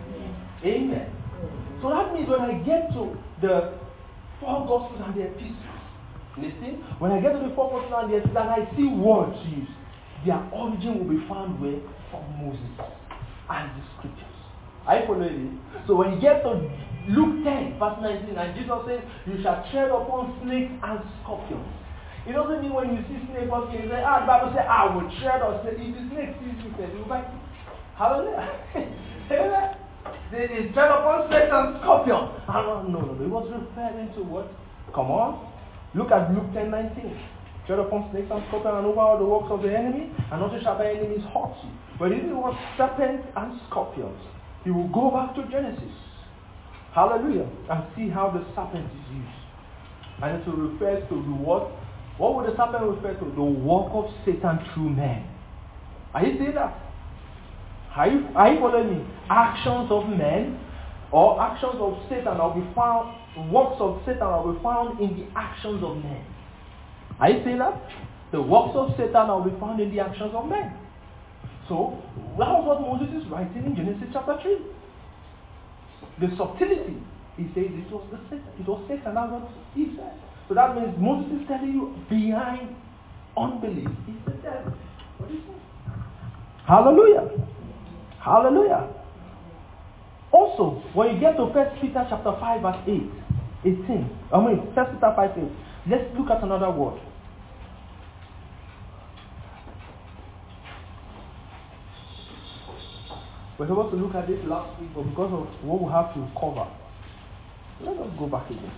Amen. So that means when I get to the 4 Gospels and the Epistles, listen, when I get to the 4 Gospels and the Epistles and I see words used, their origin will be found where? From Moses and the Scriptures. Are you following me? So when you get to Luke 10, verse 19, and Jesus says, you shall tread upon snakes and scorpions. It doesn't mean when you see snake walking, you say, the Bible says, I will tread on snake. If the snake sees you, he will bite you. Hallelujah. Amen. They tread upon snakes and scorpions. No. It was referring to what? Come on. Look at Luke 10:19. Tread upon snakes and scorpions and over all the works of the enemy, and nothing shall by enemies hurt you. But if it was serpents and scorpions, you will go back to Genesis. Hallelujah. And see how the serpent is used. And it will refer to the what? What would the serpent refer to? The work of Satan through men. Are you seeing that? Are you following me? Actions of men or actions of Satan will be found, works of Satan will be found in the actions of men. Are you seeing that? The works of Satan will be found in the actions of men. So, that was what Moses is writing in Genesis chapter 3. The subtlety, he says it was Satan. It was Satan, that's what he said. So that means Moses is telling you behind unbelief is the devil. What is it? Hallelujah. Hallelujah. Also, when you get to 1 Peter chapter 5 verse 18. 1 Peter 5:8. Let's look at another word. We're supposed to look at this last week, but because of what we have to cover, let us go back again.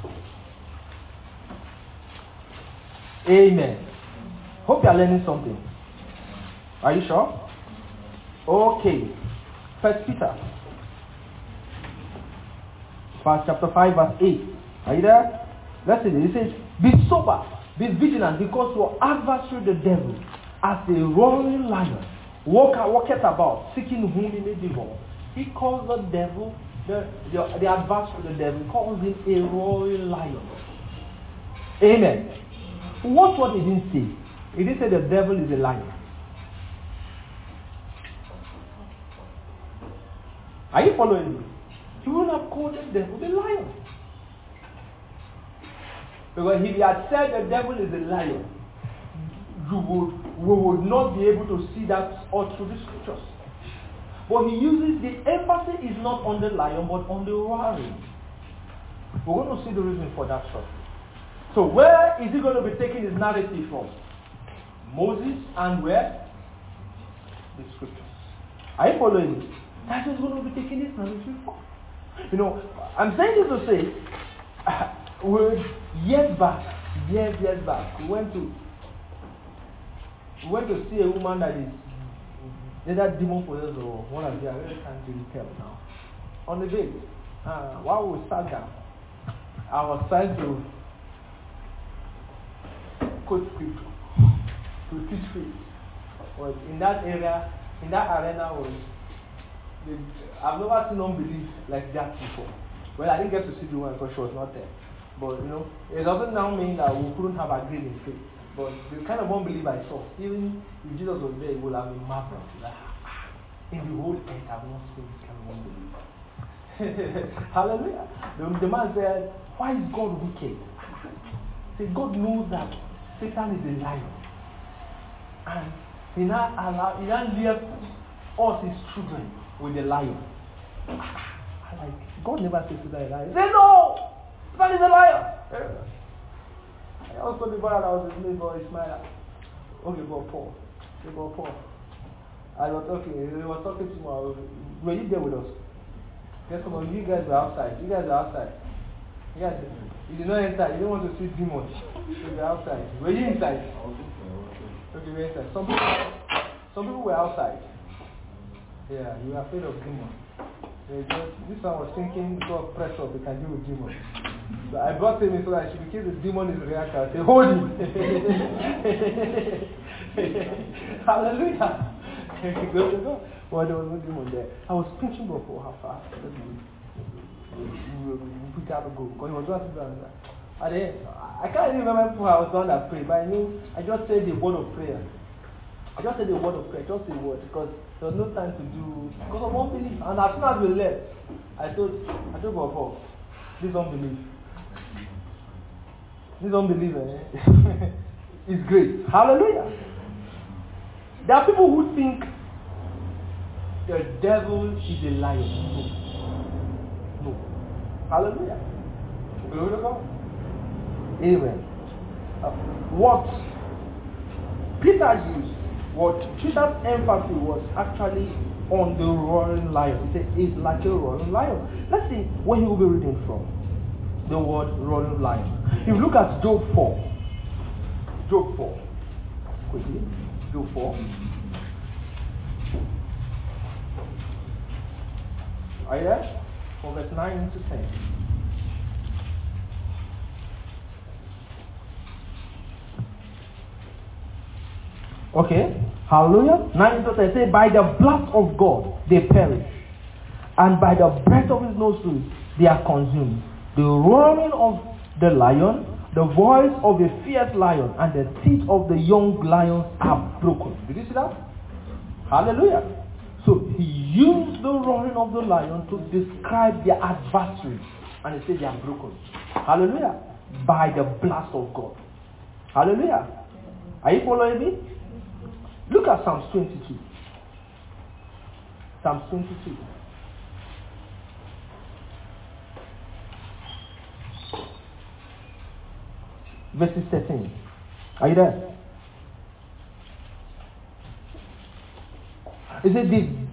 Amen. Hope you are learning something. Are you sure? Okay. 1 Peter chapter 5 verse 8. Are you there? Let's see. It says, be sober, be vigilant, because your adversary the devil, as a roaring lion, walketh about, seeking whom he may devour. He calls the devil, the adversary the devil, calls him a roaring lion. Amen. Watch what he didn't say. He didn't say the devil is a lion. Are you following me? He would have called the devil the lion. Because if he had said the devil is a lion, we would not be able to see that all through the Scriptures. But he uses, the emphasis is not on the lion, but on the roaring. We're going to see the reason for that shortly. So where is he going to be taking his narrative from? Moses, and where? The Scriptures. Are you following me? That's where he's going to be taking his narrative from. You know, I'm saying this to say, years back, we went to see a woman that is either demon possessed or one of the, I really can't really tell now. On the day, while we sat down, I was trying to quote scripture to teach faith. But in that area, in that arena I've never seen unbelief like that before. Well, I didn't get to see the one because she was not there. But you know, it doesn't now mean that we couldn't have agreed in faith. But the kind of unbelief I saw, even if Jesus was there, it would have been marvelous. Like, in the whole earth, I've not seen this kind of unbelief. Hallelujah. The man said, why is God wicked? See, God knows that Satan is a lion. And he now left us, his children, with the lion. God never says Satan is a lion. He said, no! Satan is a lion. I was told the brother that was his neighbor, Ismail. Okay, but Paul. I was talking to him. Were you there with us? Guess what? You guys were outside. You guys, you did not enter. You didn't want to see demons. You were outside. Were you inside? Okay, we were inside. Some people were outside. Yeah, you were afraid of demons. This one was thinking because of pressure they can deal with demons. So I brought him in so that in case the demon is reacting, I say, hold him. Hallelujah. Go. Well, there was no demon there. I was thinking before how far. We gotta go. Because he was going to do that. At the end, I can't even remember who I was done that prayer, but I knew I just said the word of prayer. Just a word, because there was no time to do, because of unbelief. And as soon as we left, I told Bob, this unbelief is great. Hallelujah. There are people who think the devil is a liar. No. Hallelujah. Glory to God. Amen. What Peter used, what Peter's emphasis was actually on the roaring lion. He said, it's like a roaring lion. Let's see where he will be reading from. The word roaring lion. If you look at Job 4. Quickly. Job 4. Are you there? From verse 9 to 10. Okay, hallelujah. 9 to 10 say, by the blast of God they perish, and by the breath of his nostrils they are consumed. The roaring of the lion, the voice of a fierce lion, and the teeth of the young lions are broken. Did you see that? Hallelujah. So he used the roaring of the lion to describe their adversaries, and he said they are broken. Hallelujah. By the blast of God. Hallelujah. Are you following me? Look at Psalms 22. Psalms 22. Verses 13. Are you there? It says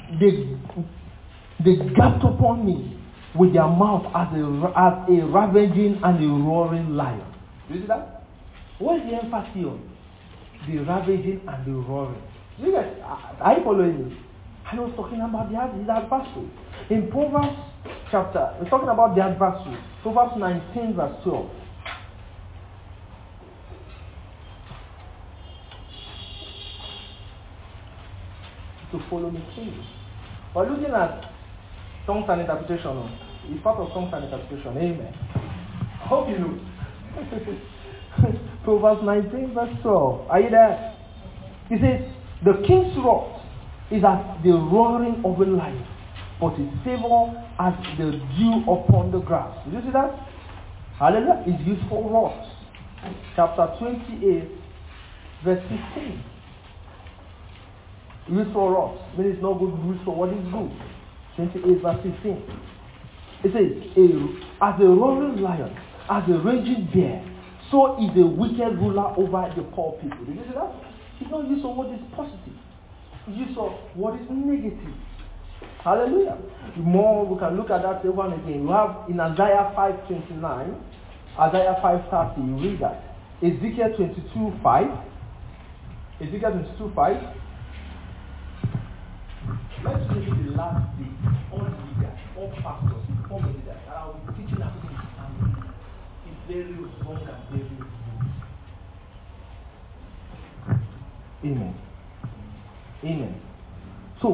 they gaped upon me with their mouth as a ravaging and a roaring lion. Do you see that? What is the emphasis on? The ravaging and the roaring. You guys, are you following me? I was talking about the adversary. In Proverbs chapter, we're talking about the adversary. Proverbs 19 verse 12. To follow me, please. We're looking at tongues and interpretation. It's part of tongues and interpretation. Amen. I hope you know. Proverbs 19 verse 12. Are you there? He says, the king's wrath is as the roaring of a lion, but his favor as the dew upon the grass. Did you see that? Hallelujah. It's used for wrath. Chapter 28 verse 15. Used for wrath. Meaning it's not good, used for what is good. 28 verse 15. It says, as a roaring lion, as a raging bear, so is a wicked ruler over the poor people. Did you see that? It's not used for what is positive. It's used for what is negative. Hallelujah. More, we can look at that over and again. You have in Isaiah 5:29, Isaiah 5:30, you read that. Ezekiel 22:5. Ezekiel 22:5. Let's read the last day. All leaders, all pastors, all leaders that I will be teaching at this time. It's very long and very good. Amen. Amen. So,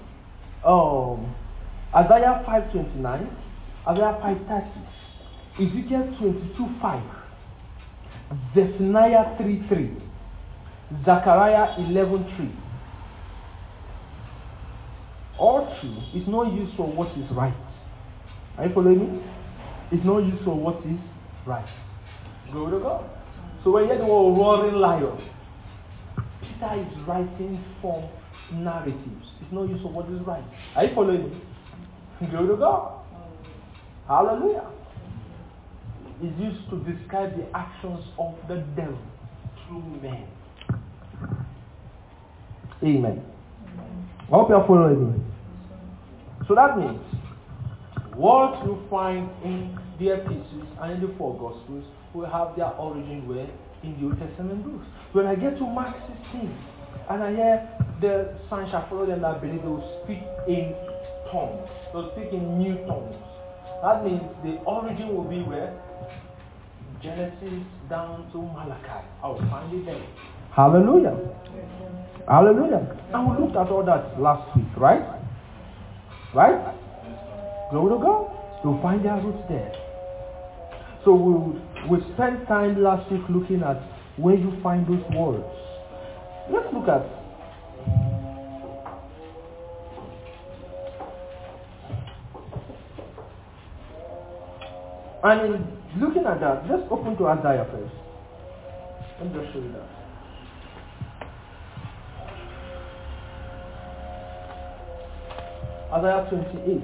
Isaiah 5:29, Isaiah 5:30, Ezekiel 22:5, Zephaniah 3:3, Zechariah 11:3. All true is not used for what is right. Are you following me? It's not used for what is right. Glory to God. So when you hear the word roaring lion, Peter is writing from narratives. It's not used for what is right. Are you following me? Glory to God. Hallelujah. is used to describe the actions of the devil through men. Amen. I hope you are following me. So that means what you find in the epistles and in the four gospels will have their origin where? In the Old Testament books. When I get to Mark 16 and I hear the signs shall follow them that believe, they will speak in tongues. They will speak in new tongues. That means the origin will be where? Genesis down to Malachi. I will find it there. Hallelujah. Hallelujah. And we looked at all that last week, right? Right? Glory to God. You'll find their roots there. So we spent time last week looking at where you find those words. Let's look at and in looking at that, let's open to Isaiah first. Let me just show you that. Isaiah 28.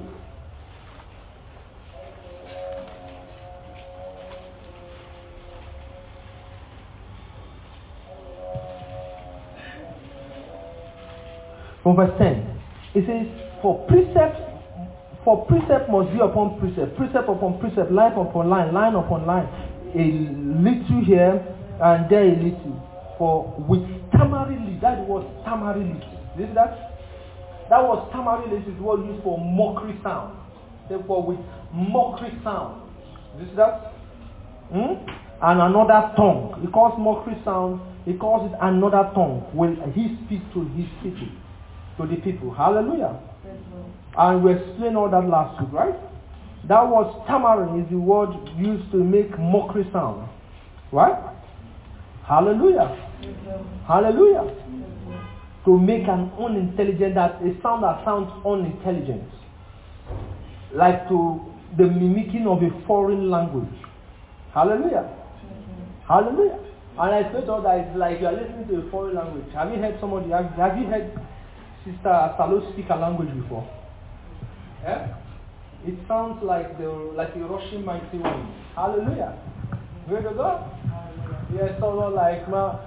From verse 10, it says, for precept must be upon precept, precept upon precept, line upon line, line upon line, a little here and there a little. For with tamarind, that was tamarind. You see that? That was tamarind is what used for mockery sound. Therefore, with mockery sound. You see that? And another tongue. He calls mockery sound, he calls it another tongue. When he speaks to his people. To the people. Hallelujah. And we explained all that last week, right? That was tamarind is the word used to make mockery sound. Right? Hallelujah. Hallelujah. To make an unintelligent, that a sound that sounds unintelligent. Like to the mimicking of a foreign language. Hallelujah. Hallelujah. And I said all that it's like you are listening to a foreign language. Have you heard somebody, have you heard Sister Salo speak a language before? Yeah? It sounds like a Russian mighty wind. Hallelujah. Glory to God. Yeah, sort of like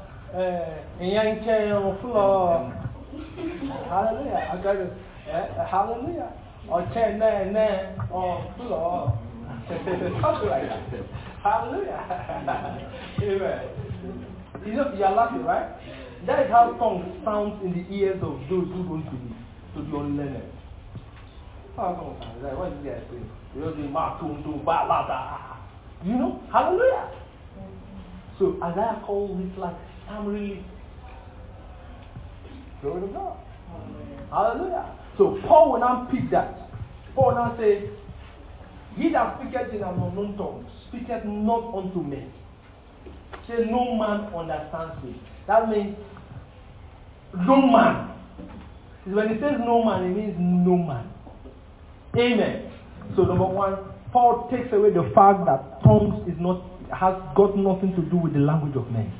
hallelujah. I got it. Hallelujah. Or or floor. Something like that. Hallelujah. Amen. You know, you are laughing, right? That is how tongue sounds in the ears of those who don't believe, to the unlearned. How tongue sounds? Like, what is this guy saying? You know? Hallelujah. So Isaiah calls it like tamarind. Glory to God. Hallelujah. So Paul will now pick that. Paul will now say, he that speaketh in an unknown tongue speaketh not unto men. Say, no man understands me. That means no man. When it says no man, it means no man. Amen. So number one, Paul takes away the fact that tongues has got nothing to do with the language of men.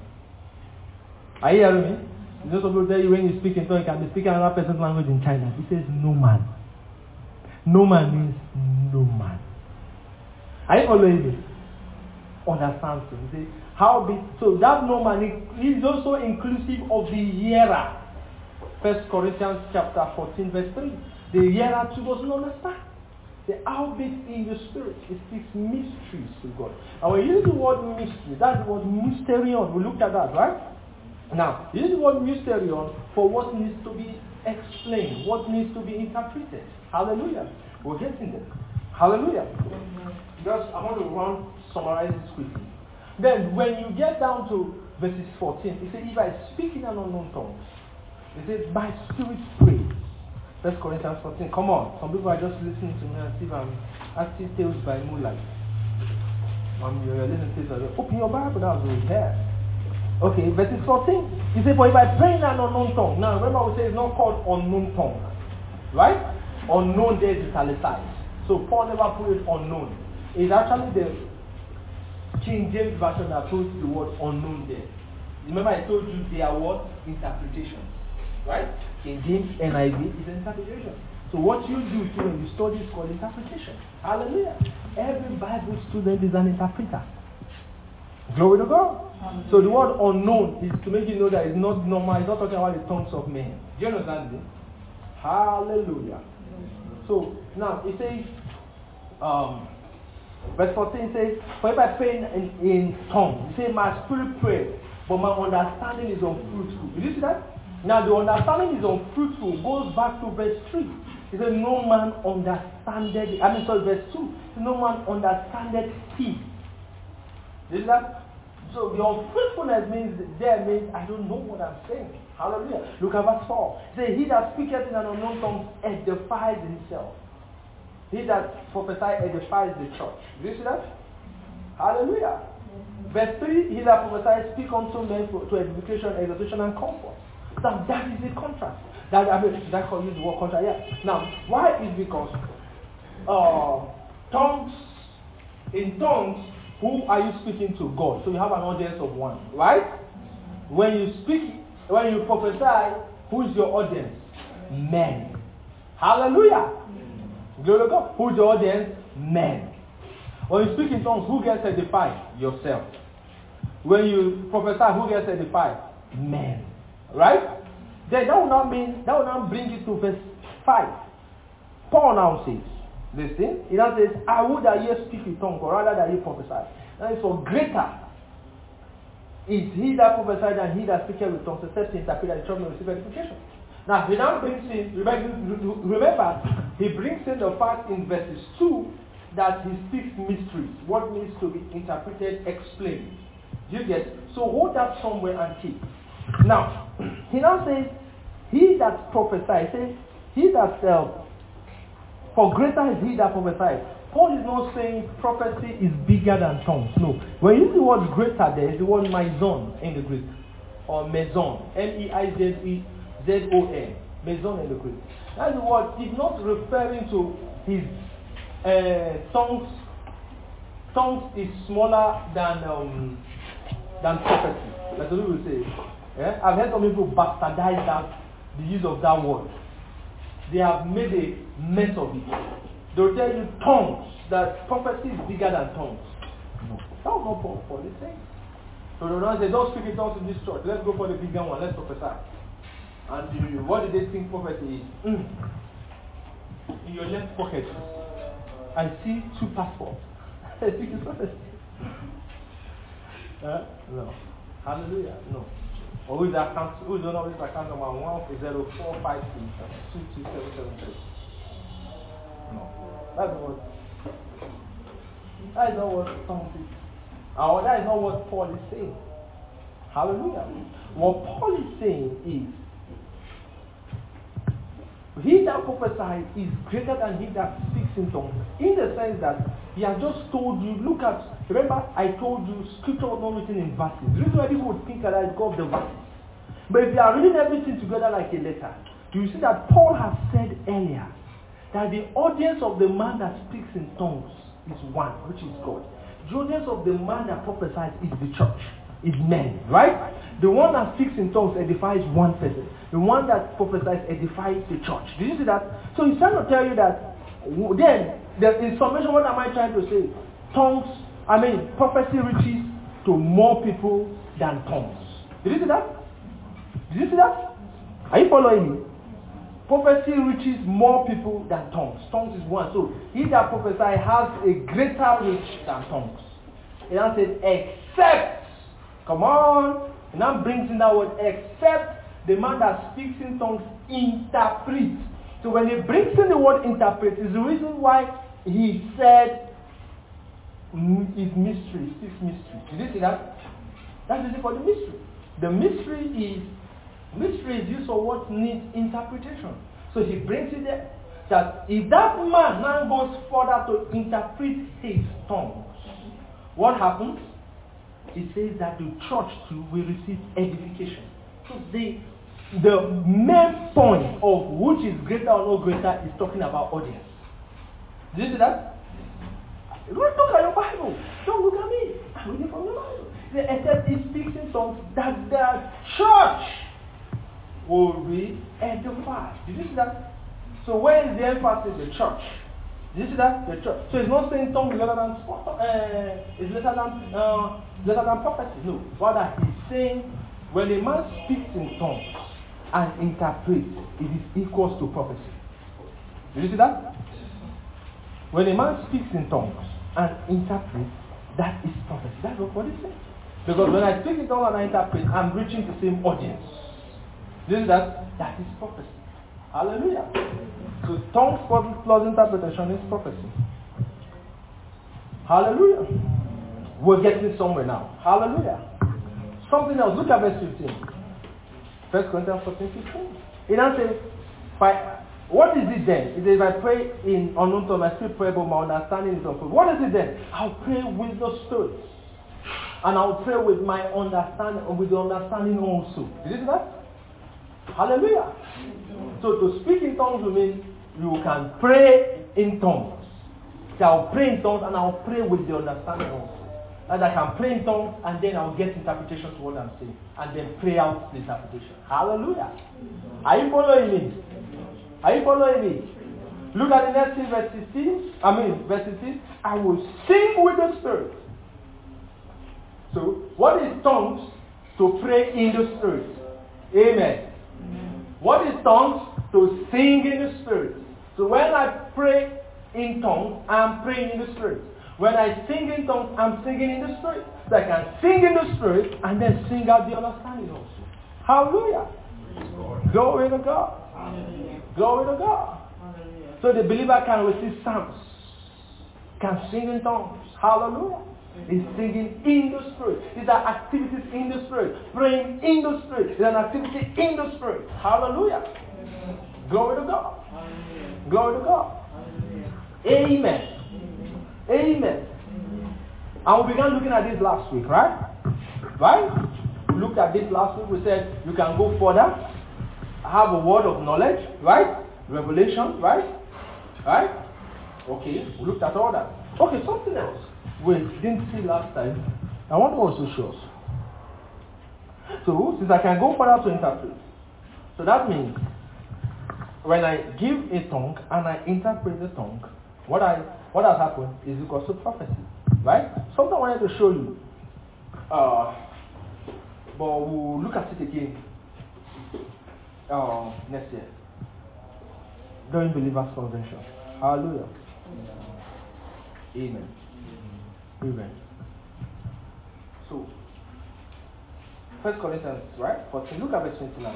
Are you hearing me? You know, some people tell you when you speak in tongues, you can be speaking another person's language in China. He says no man. No man means no man. Are you following me? Understands him. You see, so that no man is also inclusive of the hearer. 1 Corinthians chapter 14 verse 3. The hearer too doesn't understand. The albeit in the spirit, it speaks mysteries to God. And when you use the word mystery, that's the word mysterion. We looked at that, right? Now, use the word mysterion for what needs to be explained, what needs to be interpreted. Hallelujah. We're getting there. Hallelujah. Just, I want to summarize this quickly. Then, when you get down to verses 14, it says, if I speak in an unknown tongue, it says, by spirit pray. 1 Corinthians 14. Come on. Some people are just listening to me and see if I'm acting tales by moonlight. You're listening to this. Open your Bible, that's over there. Okay, verses 14. He said, for if I pray in an unknown tongue. Now, remember we say it's not called unknown tongue. Right? Unknown there is italicized. So Paul never put it unknown. It's actually the King James version that puts the word unknown there. Remember I told you they are what? Interpretations. Right? King James, NIV is an interpretation. So what you do when you study is called interpretation. Hallelujah. Every Bible student is an interpreter. Glory to God. So the word unknown is to make you know that it's not normal. It's not talking about the tongues of men. Do you understand me? Hallelujah. So now it says, verse 14 says, for if I pray in tongues, it says my spirit prays, but my understanding is unfruitful. Did you see that? Now the understanding is unfruitful goes back to verse 3. It says no man understandeth, verse 2. No man understandeth him. Did you see that? So the unfruitfulness means I don't know what I'm saying. Hallelujah. Look at verse 4. It says, he that speaketh in an unknown tongue edifies himself. He that prophesies edifies the church. Do you see that? Hallelujah. Verse 3, he that prophesies speak unto men to edification, exhortation, and comfort. Now that is a contrast. That's how you use the word contrast. Yeah. Now, why is because in tongues, who are you speaking to? God. So you have an audience of one, right? When you prophesy, who is your audience? Men. Hallelujah. Glory to God. Who is your audience? Men. When you speak in tongues, who gets edified? Yourself. When you prophesy, who gets edified? Men. Right? Then that will not bring you to verse 5. Paul now says, listen, he now says, I would that ye speak in tongues, or rather that ye prophesy. That is for greater is he that prophesied than he that speaketh with tongues, except he interpret and the church may receive edification. Now he now brings in, remember, he brings in the fact in verses 2 that he speaks mysteries, what needs to be interpreted, explained. You get? So hold that somewhere and keep. Now, he now says, he that prophesies, says, he that for greater is he that prophesies. Paul is not saying prophecy is bigger than tongues. No. When you use the word greater, there is the word meizon in the Greek. Or meizon. M-E-I-Z-E-Z-O-N. Meizon in the Greek. That's the word. It's not referring to his tongues. Tongues is smaller than prophecy. That's what we will say. Yeah? I've heard some people bastardize the use of that word. They have made a mess of it. They'll tell you tongues, that prophecy is bigger than tongues. No. That was not Paul. Paul is saying. So the one says, don't speak in tongues in this church. Let's go for the bigger one. Let's prophesy. And what did they think prophecy is? In your left pocket, I see 2 passports. I think it's prophecy. No. Hallelujah. No. Or who is the account? Who is the owner of this account number 14045222773? No. That's not what tongues is. Or that is not what Paul is saying. Hallelujah. What Paul is saying is, he that prophesies is greater than he that speaks in tongues. In the sense that he has just told you, remember I told you scripture was not written in verses. The reason why people would think that it's God of the verses. But if you are reading everything together like a letter, you see that Paul has said earlier that the audience of the man that speaks in tongues is one, which is God. The audience of the man that prophesies is the church, is men, right? The one that speaks in tongues edifies one person. The one that prophesies edifies the church. Do you see that? So he's trying to tell you that then, in summation, what am I trying to say? Prophecy reaches to more people than tongues. Did you see that? Did you see that? Are you following me? Prophecy reaches more people than tongues. Tongues is one. So he that prophesies has a greater reach than tongues. It now says, except. Come on. It now brings in that word, except the man that speaks in tongues interprets. So when he brings in the word interpret, is the reason why he said is mystery, speaks mystery. Did you see that? That's the reason for the mystery. The mystery is used for what needs interpretation. So he brings it there that if that man now goes further to interpret his tongues, what happens? He says that the church too will receive edification. So the main point of which is greater or not greater is talking about audience. Did you see that? Look at your Bible. Don't look at me. I'm reading from the Bible. Except he speaks in tongues that the church will be edified. Did you see that? So where is the emphasis? The church. Did you see that? The church. So it's not saying tongues is lesser than prophecy. No. Rather, he's saying when a man speaks in tongues and interprets, it is equals to prophecy. Did you see that? When a man speaks in tongues and interprets, that is prophecy. That's what he's saying. Because when I speak in tongues and I interpret, I'm reaching the same audience. Did you see that? That is prophecy. Hallelujah. So tongues plus interpretation is prophecy. Hallelujah. We're getting somewhere now. Hallelujah. Something else. Look at verse 15. 1 Corinthians 14:15. It now says, what is it then? It says, if I pray in unknown tongues, I still pray, but my understanding is unfulfilled. What is it then? I'll pray with the Spirit. And I'll pray with my understanding, and with the understanding also. Did you see that? Hallelujah. So to speak in tongues will mean you can pray in tongues. So I'll pray in tongues and I'll pray with the understanding also. And I can pray in tongues and then I'll get interpretation to what I'm saying. And then pray out the interpretation. Hallelujah. Are you following me? Are you following me? Look at the next thing, verse 16. Verse 16. I will sing with the Spirit. So what is tongues? To pray in the Spirit. Amen. What is tongues? To sing in the Spirit. So when I pray in tongues, I'm praying in the Spirit. When I sing in tongues, I'm singing in the Spirit. So I can sing in the Spirit and then sing out the understanding also. Hallelujah. Glory to God. Hallelujah. Glory to God. Hallelujah. So the believer can receive psalms, can sing in tongues. Hallelujah. He's singing in the Spirit. These are activities in the Spirit. Praying in the Spirit is an activity in the Spirit. Hallelujah. Glory to God. Hallelujah. Glory to God. Hallelujah. Amen. Amen. And we began looking at this last week, right? Right? We looked at this last week. We said you can go further. Have a word of knowledge, right? Revelation, right? Right? Okay. We looked at all that. Okay, something else we didn't see last time. I want to also show us. So, since I can go further to interpret, so that means when I give a tongue and I interpret the tongue, what has happened is equal to prophecy, right? Something I wanted to show you, but we'll look at it again next year during Believers Convention. Hallelujah. Amen. Amen. So, 1 Corinthians, right? 14. Look at verse 29.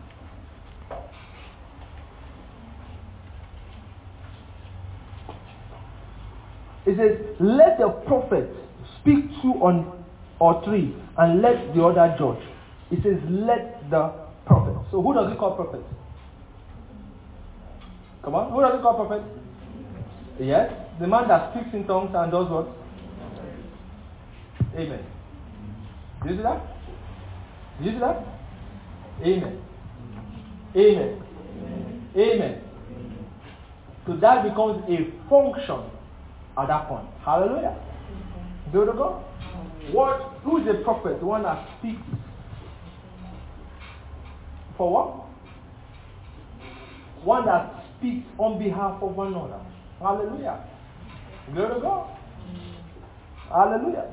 It says, let the prophet speak 2 or 3, and let the other judge. It says, let the prophet. So who does he call prophet? Come on, who does he call prophet? Yes, the man that speaks in tongues and does what? Amen. Did you see that? Did you see that? Amen. Amen. Amen. So that becomes a function at that point. Hallelujah. Glory to God. Who is a prophet? The one that speaks. For what? One that speaks on behalf of one another. Hallelujah. Glory to God. Hallelujah.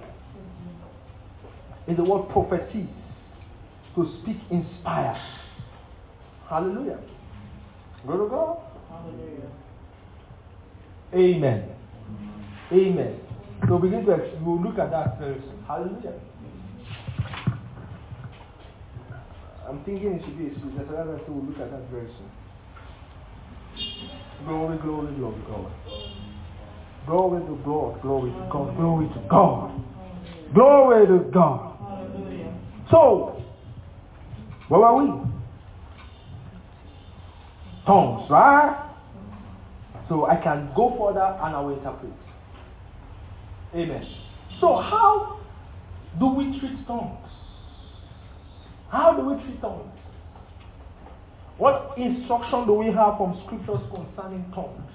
Is the word prophecy. To speak inspires. Hallelujah. Glory to God. Hallelujah. Amen. Amen. So we'll look at that very soon. Hallelujah. I'm thinking it should be a series. So we'll look at that very soon. Glory, glory, glory, glory. Glory to God, glory to God, glory to God. Glory to God. So, where are we? Tongues, right? So I can go further and I will interpret. Amen. So how do we treat tongues? How do we treat tongues? What instruction do we have from scriptures concerning tongues?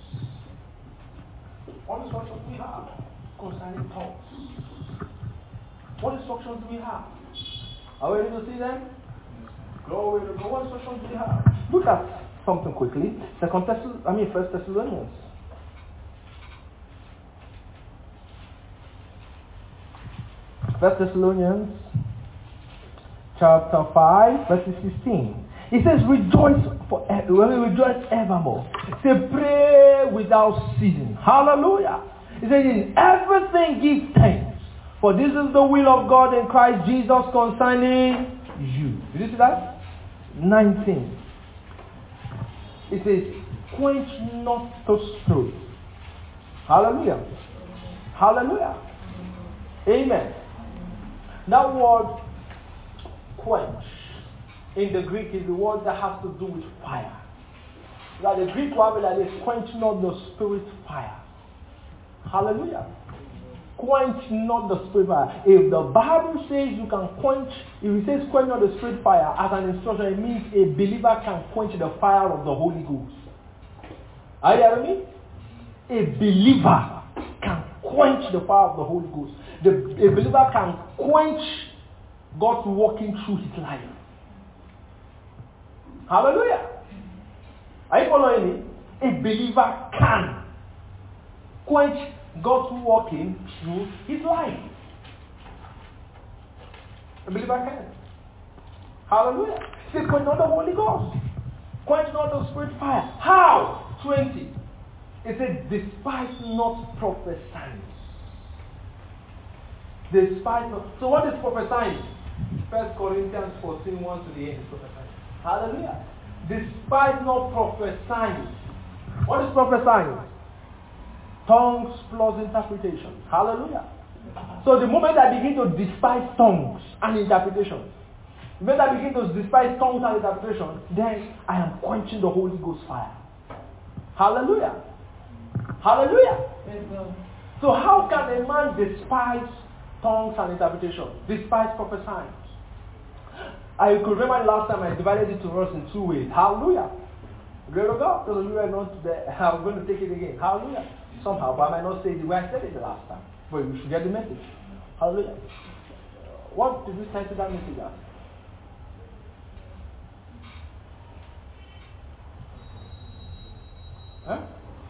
What instructions do we have concerning tongues? What instructions do we have? Are we ready to see them? Glory to God. What instructions do we have? Look at something quickly. 1 Thessalonians. 1 Thessalonians chapter 5, verse 16. It says, rejoice evermore. It says, pray without ceasing. Hallelujah. It says, in everything give thanks, for this is the will of God in Christ Jesus concerning you. Did you see that? 19. It says, quench not the spirit. Hallelujah. Hallelujah. Amen. That word quench in the Greek is the word that has to do with fire. Now the Greek word that is quench not the spirit fire. Hallelujah. Quench not the spirit fire. If the Bible says you can quench, if it says quench not the spirit fire as an instruction, it means a believer can quench the fire of the Holy Ghost. Are you hearing me? A believer can quench the fire of the Holy Ghost. A believer can quench God's working through his life. Hallelujah. Are you following me? A believer can quench God's working through his life. A believer can. Hallelujah. Say, quench not the Holy Ghost. Quench not the spirit fire. How? 20. It says, despise not prophesying. Despise not. So what is prophesying? 1 Corinthians 14, 1 to the end is prophesying. Hallelujah. Despise not prophesying. What is prophesying? Tongues plus interpretation. Hallelujah. So the moment I begin to despise tongues and interpretation, the moment I begin to despise tongues and interpretation, then I am quenching the Holy Ghost fire. Hallelujah. Hallelujah. So how can a man despise tongues and interpretation? Despise prophesying. I could remember the last time I divided it to us in two ways. Hallelujah. Glory to God. Those of you who are not there, I'm going to take it again. Hallelujah. Somehow, but I might not say it the way I said it the last time. But you should get the message. Hallelujah. What did you title that message as? Huh?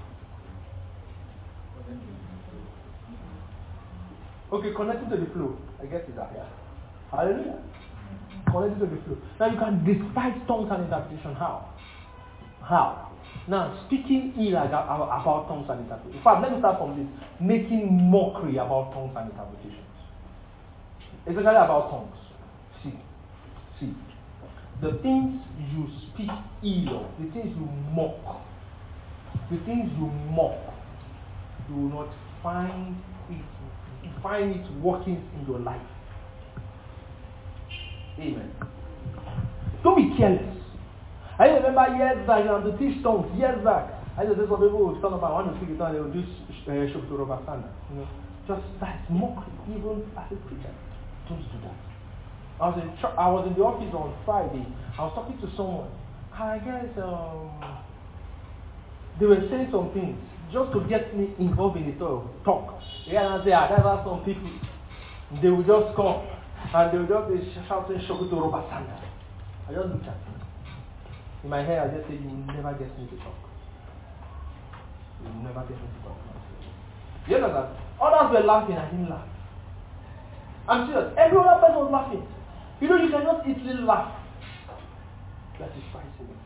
Okay, connected to the flow. I guess it's that, yeah. Hallelujah. Connected to the flow. Now you can despise tongues and interpretation. How? How? Now, speaking ill about tongues and interpretation. In fact, let me start from this. Making mockery about tongues and interpretations. Especially about tongues. See. The things you speak ill of, the things you mock, you will not find it working in your life. Amen. Don't be careless. I remember years back, to teach tongues, years back. I just said some people would stand up and want to speak it down, they would do Shokto Robasana. Just that's mockery, even as a preacher. Don't do that. I was in the office on Friday. I was talking to someone. I guess they were saying some things just to get me involved in the talk. Yeah, and I say, that's how some people, they will just come and they will just be shouting Shokto Robasana. I just looked at them. In my head, I just said, you will never get me to talk. You will never get me to talk. You know that? Others were laughing, I didn't laugh. I'm serious. Every other person was laughing. You know, you cannot easily laugh. That is pricing it.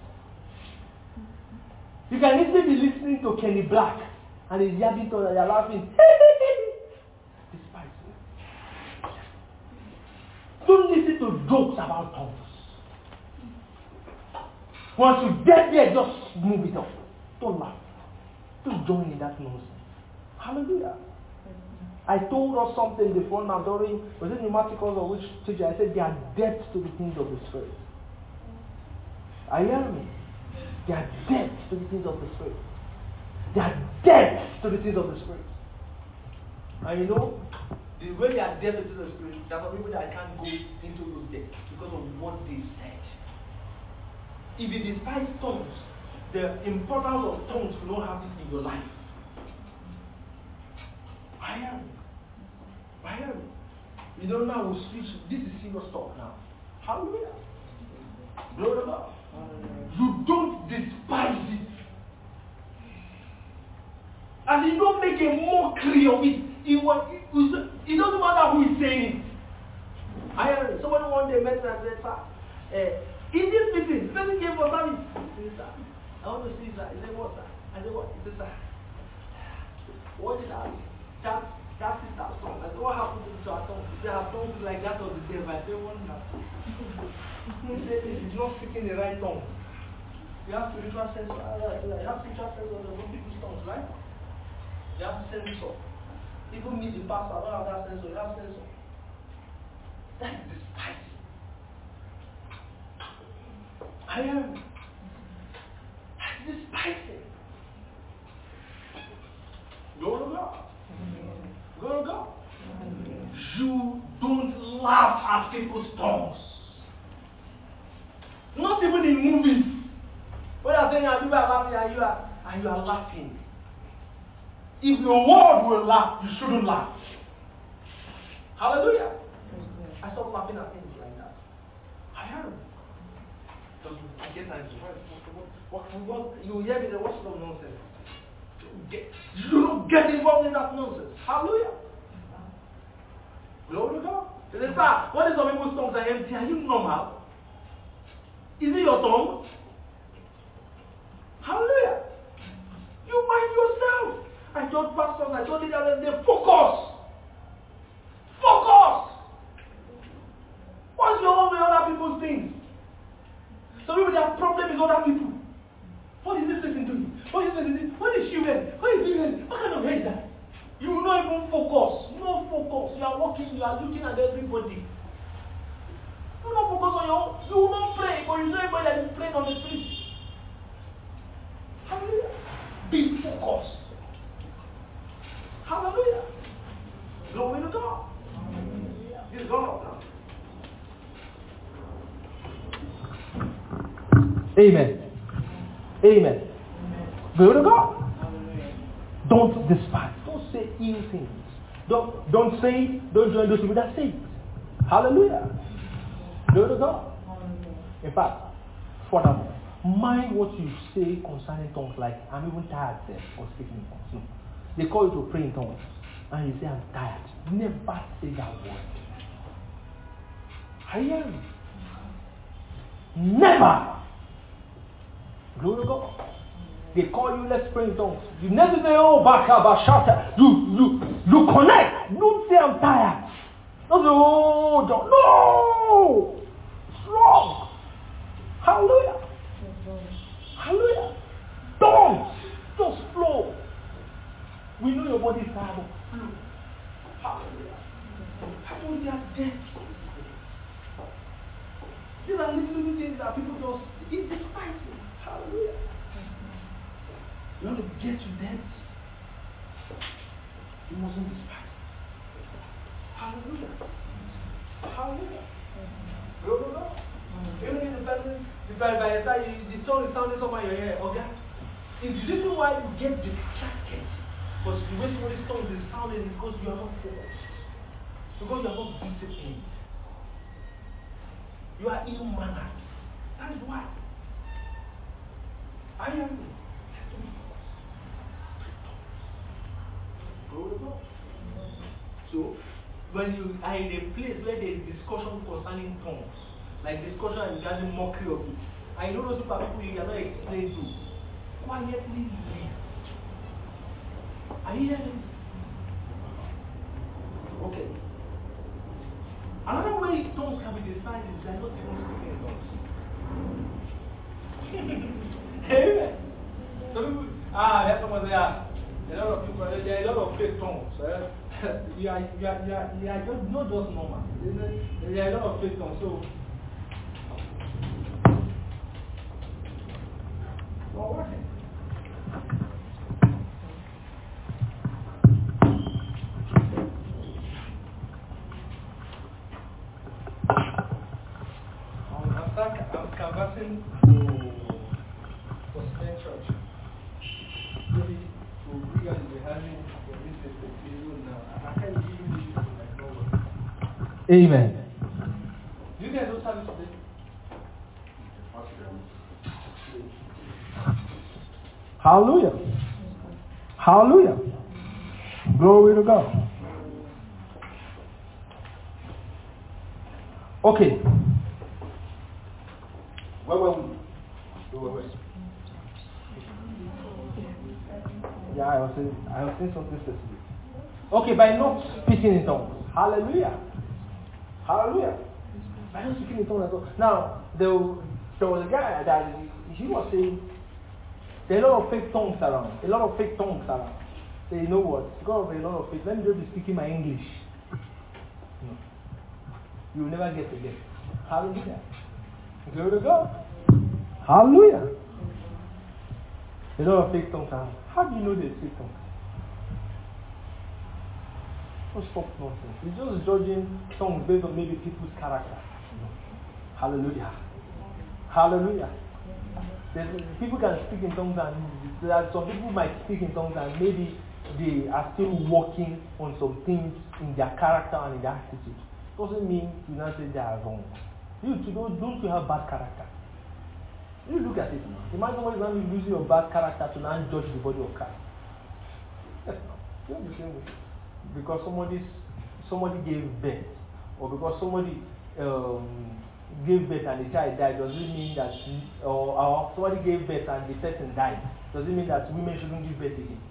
You can easily be listening to Kenny Black and he's yapping to and you're laughing. Despise it. Don't listen to jokes about tongues. Once you get there, just move it up. Don't laugh. Don't join in that nonsense. Hallelujah. I told us something before now during, was it pneumaticals or which teacher? I said they are depths to the things of the Spirit. Are you hearing me? They are depths to the things of the Spirit. They are depths to the things of the Spirit. And you know, the way they are depths to the Spirit, there are some people that can't go into those depths because of what they said. If you despise tongues, the importance of tongues will not have it in your life. I am. You don't know, we'll switch. This is serious talk now. Hallelujah. Glory to God. You don't despise it. And you don't make a mockery of it. It doesn't matter who is saying it. Someone one day met me and said, sir, in this meeting, the person came for service. He said, sir, I want to see sir. He said, what sir? I said, what? He said, sir, what did that sister song? I said, what happened to our tongue? He said, our tongue is like that of the devil. I said, wonder. He said, it's not speaking the right tongue. You have spiritual sense. You have spiritual sense of the people's tongues, right? You have sense of. Even me, the pastor, I don't have that sense of. You have sense of. That is despite. I am. That's despising. Go to God. Go to God. You don't laugh at people's tongues. Not even in movies. When I'm saying you are laughing and you are laughing. If your world will laugh, you shouldn't laugh. Hallelujah. I stopped laughing at things like that. I am. I get that. What you hear me say, what sort of nonsense? You don't get involved in that nonsense. Hallelujah. Glory to God. They say, sir, what is some people's tongues are empty? Are you normal? Is it your tongue? Hallelujah. You mind yourself. I told pastors, I told leaders, they focus. Focus. What's your own with other people's things? Some people, their problem is other people. What is this person doing? What is this person doing? What is she wearing? What is he wearing? What kind of hair is that? You will not even focus. No focus. You are walking, you are looking at everybody. You will not focus on your own. You will not pray, but you know everybody that is praying on the street. Hallelujah. Be focused. Hallelujah. Glory to God. This is God now. Amen. Amen. Glory to God. Don't despise. Don't say ill things. Don't say, don't join those people that say it. Hallelujah. Glory to God. In fact, furthermore, mind what you say concerning tongues, like I'm even tired of speaking in tongues. No. They call you to pray in tongues and you say I'm tired. Never say that word. I am. Never. Glory to God. They call you, let's pray in tongues. You never say, oh, Bakabashata. You connect. Don't say I'm tired. Don't say, oh, John. No! It's wrong. Hallelujah. Hallelujah. Don't. Just flow. We know your body is tired, but flow. Hallelujah. How they are dead. These are little things that people just, it's exciting. Hallelujah. You want to get to that? You mustn't despise. Hallelujah. Hallelujah. Glory to God. Even if the person, by the time the tongue is sounding somewhere in your ear, okay? It's the reason why you get distracted. But the way somebody's tongue is sounding is because you are not focused. Because you are not disciplined. You are ill-mannered. That is why. I am. So, when you are in a place where there is discussion concerning tongues, like discussion regarding mockery of it, and you know those people you are not explained to, quietly leave. Are you hearing? Okay. Another way tongues can be defined is they are not even speaking tongues. Amen. So people, I heard someone say, a lot of people, there are a lot of fake tongues. You are just not just normal. There are a lot of fake tongues. So, not working. I'm canvassing for Spain Church. Maybe we are having for this season now. I can't give you like no. Amen. Do you guys don't have it today? Hallelujah. Hallelujah. Glory to God. Okay. Where were we? Yeah, I was saying something specific. Okay, by not speaking in tongues. Hallelujah. Hallelujah. By not speaking in tongues at all. Now, there was a guy that he was saying there are a lot of fake tongues around. A lot of fake tongues around. So you know what? Because of a lot of fake, let me just be speaking my English. No. You will never get to get. Hallelujah. Glory to God. Hallelujah. A lot of fake tongues around. How do you know there's fake tongues? Don't stop nonsense. You're just judging tongues based on maybe people's character. No. Hallelujah. Hallelujah. People can speak in tongues, and there are some people might speak in tongues and maybe they are still working on some things in their character and in their attitude. Doesn't mean you now say they are wrong. You too, don't you have bad character? You look at it now. Imagine somebody is now using your bad character to now judge the body of Christ. Yes, no. You're the same way. Because somebody gave birth, or because somebody gave birth and the child died, does it mean that or somebody gave birth and the person died, does it mean that women shouldn't give birth again?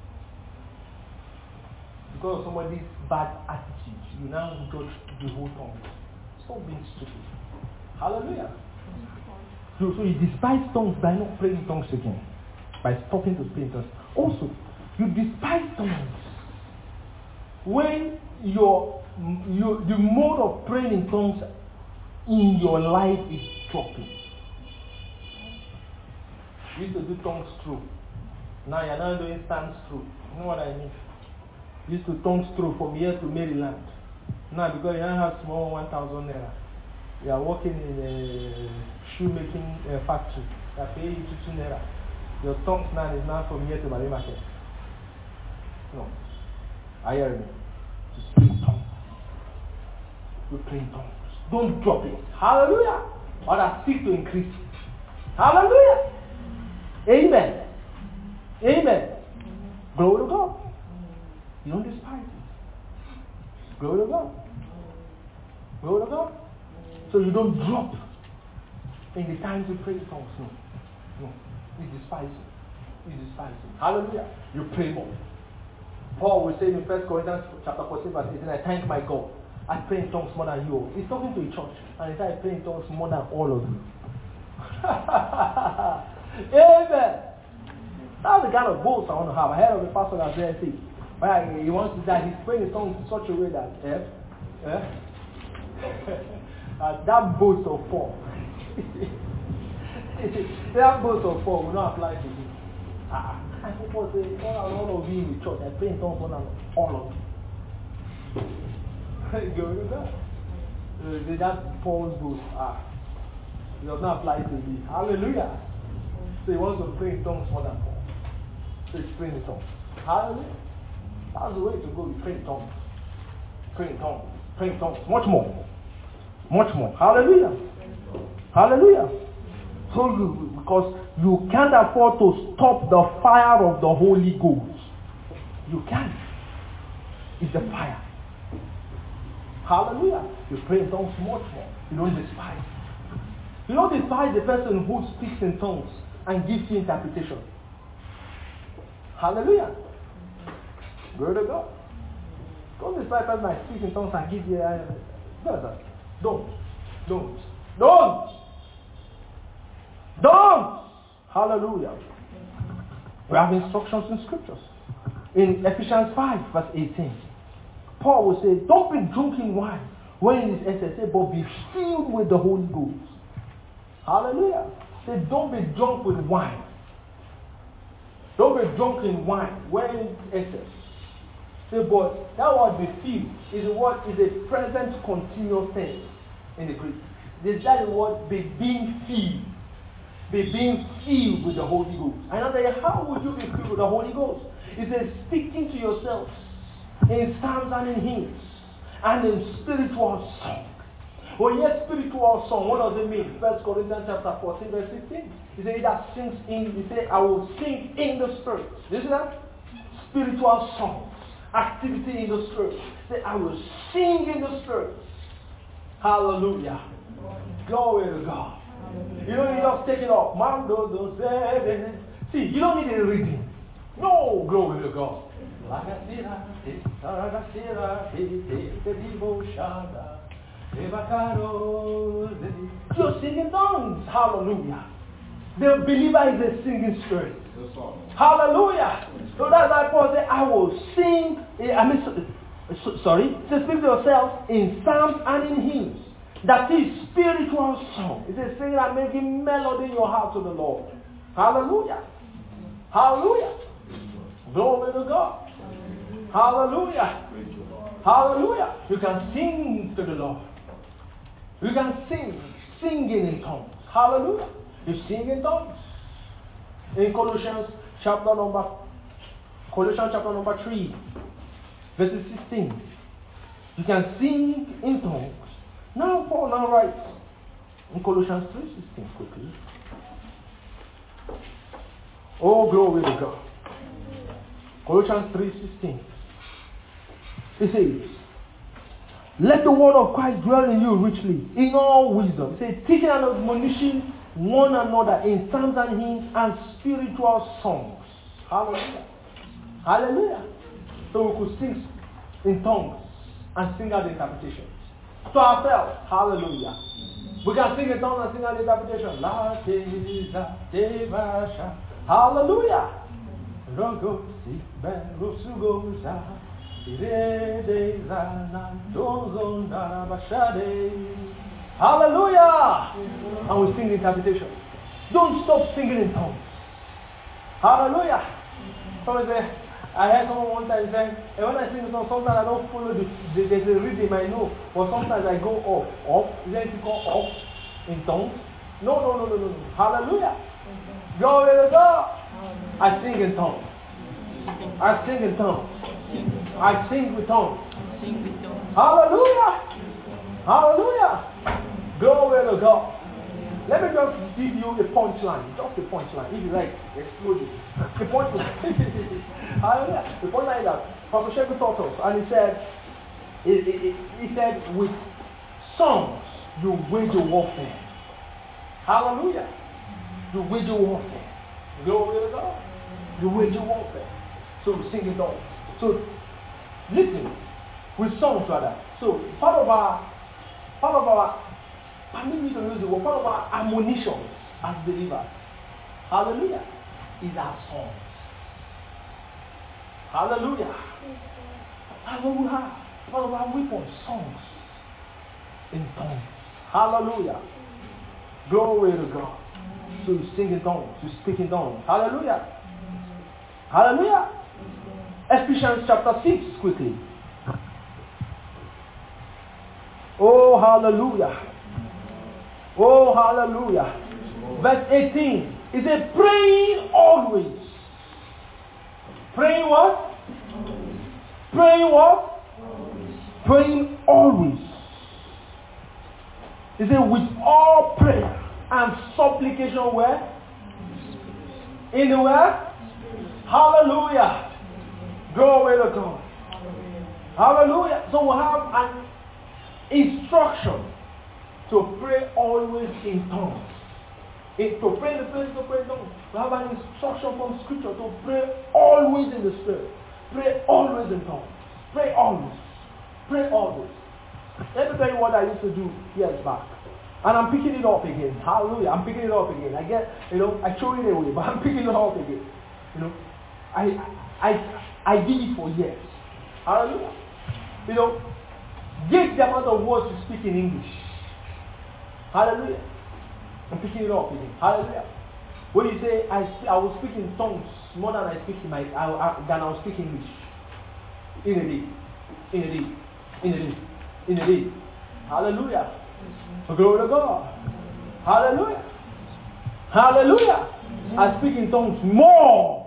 Because of somebody's bad attitude, you now judge the whole tongue. Stop being stupid. Hallelujah. So you despise tongues by not praying in tongues again, by stopping to pray in tongues. Also, you despise tongues when the mode of praying in tongues in your life is dropping. You used to do tongues through. Now you're not doing stands through. You know what I mean? You used to tongues through from here to Maryland. Now because you don't have small 1,000 naira, you are working in a shoemaking factory. They are paying you 2 naira. Your tongues now is now from here to Marie Market. No. I hear me. To speak in tongues. You pray in tongues. Don't drop it. Hallelujah. Or that seek to increase. Hallelujah. Amen. Amen. Glory to God. You don't despise it. Glory to God. Glory to God. So you don't drop in the times you pray in tongues. No. No. You despise it. You despise it. Hallelujah. You pray more. Paul will say in 1 Corinthians chapter 14 verse 18, I thank my God. I pray in tongues more than you. He's talking to a church. And he said, I pray in tongues more than all of you. Amen. That's the kind of boast I want to have. I heard of a pastor that said, see, he wants to die. He's praying in tongues in such a way that that boast of Paul. That boast of Paul will not apply to you. I suppose all of you in the church, I pray in tongues more than all of you. Go with that. That Paul's boast. It does not apply to me. Hallelujah. So he wants to pray in tongues more than Paul. So he's praying in tongues. Hallelujah. That's the way to go. You pray in tongues. Pray in tongues. Pray in tongues. Much more. Much more. Hallelujah. Hallelujah. So because you can't afford to stop the fire of the Holy Ghost. You can't. It's the fire. Hallelujah. You pray in tongues much more. You don't despise. You don't despise the person who speaks in tongues and gives you interpretation. Hallelujah. Glory to God. Don't despise the person that speaks in tongues and gives you Don't. Hallelujah. We have instructions in scriptures. In Ephesians 5 verse 18. Paul will say, don't be drunk in wine when it is excess, but be filled with the Holy Ghost. Hallelujah. Say, don't be drunk with wine. Don't be drunk in wine when it is excess. Say, but that word be filled is a present continuous tense in the Greek. That word be being filled. Be being filled with the Holy Ghost. And I say, how would you be filled with the Holy Ghost? It says, speaking to yourself in psalms and in hymns and in spiritual song. When you hear spiritual song, what does it mean? 1 Corinthians chapter 14 verse 15. He said that sings in, he said, I will sing in the spirit. You see that? Spiritual songs. Activity in the spirit. He said, I will sing in the spirit. Hallelujah. Glory to God. You don't need just take it off. See, you don't need any reading. No, glory to God. You're singing tongues. Hallelujah. The believer is a singing spirit. Hallelujah. So that's why Paul said, I will sing. So speak to yourself in psalms and in hymns. That is spiritual song. It's a singing and making melody in your heart to the Lord. Hallelujah. Hallelujah. Glory to God. Hallelujah. Hallelujah. You can sing to the Lord. You can singing in tongues. Hallelujah. You sing in tongues. In Colossians chapter number 3, verses 16. You can sing in tongues. Now Paul now writes in Colossians 3:16 quickly. Oh, glory to God. Colossians 3:16. It says, let the word of Christ dwell in you richly, in all wisdom. It says, teaching and admonishing one another in psalms and hymns and spiritual songs. Hallelujah. Hallelujah. So we could sing in tongues and sing out the interpretation. To ourselves. Hallelujah. We can sing in tongues and sing out the interpretation. Hallelujah. Hallelujah. And we sing the interpretation. Don't stop singing in tongues. Hallelujah. Someone say, I heard someone one time say, and when I sing the song, sometimes I don't follow there's a rhythm I know, but sometimes I go up. Is there anything called up in tongues? No. Hallelujah. Glory to God. I sing in tongues. I sing in tongues. I sing with tongues. Hallelujah. Hallelujah. Glory to God. Let me just give you a punchline. Just a punchline. If you like, explode it. The punchline. Hallelujah. The punchline is that Pastor Sheku taught us, and he said, with songs you wage warfare. Hallelujah. You wage warfare. Glory to God. You wage warfare. So we sing it all. So listen, with songs rather. So part of our permit me to use the word, part of our admonitions as believers, hallelujah, is our songs. Hallelujah. Hallelujah. Part of our weapons, songs in tongues. Hallelujah. Glory to God. So you sing in tongues, you speak in tongues. Hallelujah. Hallelujah. Ephesians chapter 6, quickly. Oh, hallelujah. Oh, hallelujah. Verse 18. It says, praying always. Praying what? Praying what? Praying always. It says, with all prayer and supplication where? In the where? Hallelujah. Glory to God. Hallelujah. So we have an instruction to pray always in tongues. To pray in the place, to pray in tongues. We have an instruction from Scripture to pray always in the Spirit. Pray always in tongues. Pray always. Pray always. Let me tell you what I used to do years back. And I'm picking it up again. Hallelujah. I'm picking it up again. I throw it away, but I'm picking it up again. I did it for years. Hallelujah. Gauge the amount of words you speak in English. Hallelujah. I'm picking it up again. Hallelujah. When you say I will speak in tongues more than I speak in I'll speak English. In a day. Hallelujah. Glory to God. Hallelujah. Hallelujah. I speak in tongues more.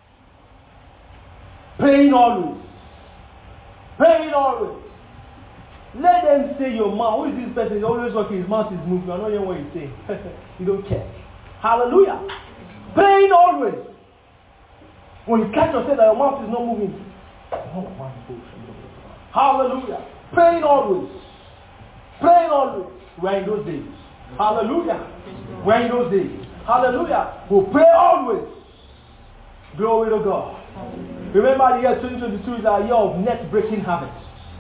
Praying always. Praying always. Let them say your mouth. Who is this person? He's always working. His mouth is moving. You are not hearing what he's saying. You don't care. Hallelujah. Praying always. When you catch yourself that your mouth is not moving. Hallelujah. Praying always. Praying always. We're in those days. Hallelujah. We're in those days. Hallelujah. We'll pray always. Glory to God. Remember the year 2022 is our year of net breaking habits.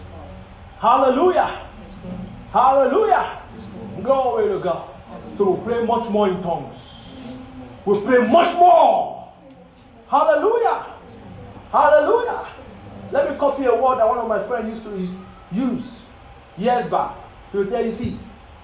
Hallelujah. Hallelujah. Glory to God. So we'll pray much more in tongues. We'll pray much more. Hallelujah. Hallelujah. Let me copy a word that one of my friends used to use years back. He will tell you,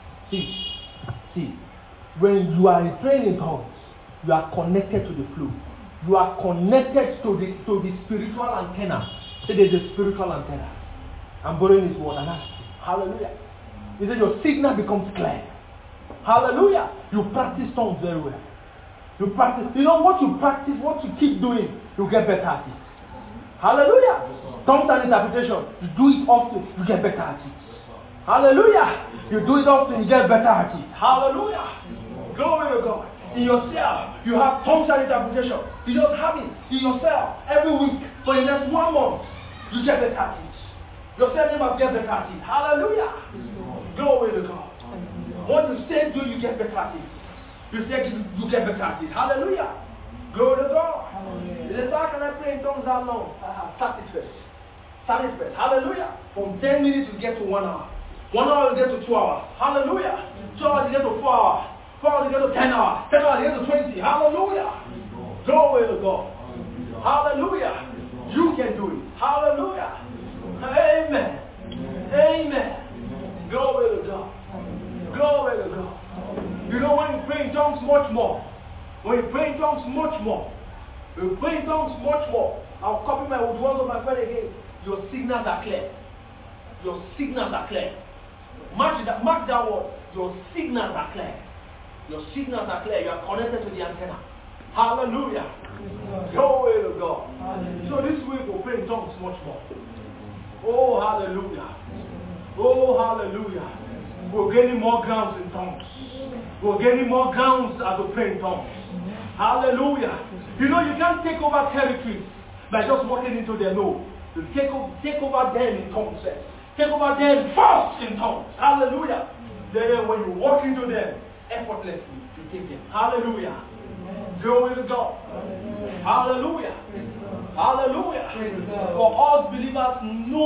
see, when you are praying in tongues, you are connected to the flow. You are connected to the spiritual antenna. So there's a spiritual antenna. I'm borrowing his word and that's hallelujah. He said your signal becomes clear. Hallelujah. You practice tongues very well. You practice. You know what you practice, what you keep doing, you get better at it. Hallelujah. Tongues and interpretation. You do it often, you get better at it. Hallelujah. You do it often, you get better at it. Hallelujah. Glory to God. In your cell, you have tongues and interpretation. You just have it in your cell every week. For the next 1 month, you get better at it. Your cell members get better at it. Hallelujah. Glory to God. What you say, do you get better at it? You say, you get better at it. Hallelujah. Glory to God. He says, how can I pray in tongues that long? Start it first. Start it first. Hallelujah. From 10 minutes you get to 1 hour. 1 hour you get to 2 hours. Hallelujah. 2 hours you get to 4 hours. 4 hours you get to 10 hours. 10 hours you get to 20. Hallelujah. Glory to God. Hallelujah. You can do it. Hallelujah. Amen. Amen. Glory to God. Glory to God. You know when you pray in tongues much more. When you pray in tongues much more. When you pray in tongues much more. I'll copy my words of my friend again. Your signals are clear. Your signals are clear. Mark that word. Your signals are clear. Your signals are clear. You are connected to the antenna. Hallelujah. Glory to God. Hallelujah. So this week we'll pray in tongues much more. Oh, hallelujah. Oh, hallelujah. We're gaining more grounds in tongues. We're gaining more grounds as we pray in tongues. Hallelujah. You know, you can't take over territories by just walking into them. No. You take over them in tongues. Take over them first in tongues. Hallelujah. Then when you walk into them, effortlessly, you take them. Hallelujah. Glory to God. Hallelujah. Hallelujah. For us believers,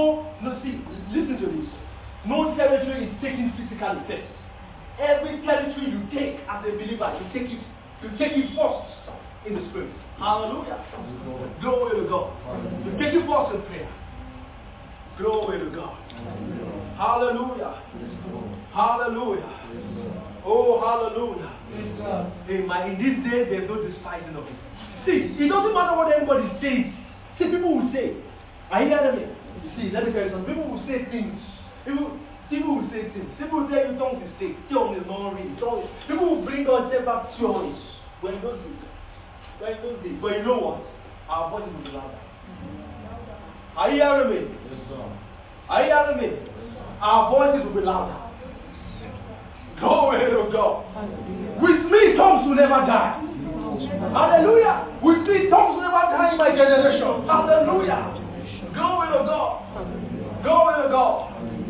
listen to this. No territory is taken physically first. Every territory you take as a believer, you take it first in the spirit. Hallelujah. Glory to God. You take it first in prayer. Glory to God. Hallelujah. Hallelujah. Oh, hallelujah. In this day, there's no despising of it. See, it doesn't matter what anybody says. See, people will say, are you hearing me? See, let me tell you something. People will say things. People will say things. People will tell you tongues is fake. Tongues is not real. People will bring God say back theories. When those days. But you know what? Our voices will be louder. Are you hearing me? Yes, sir. Are you hearing me? Our voices will be louder. Glory to God. With me, tongues will never die. Hallelujah. With me, tongues will never die in my generation. Hallelujah. Glory to God. Glory to God.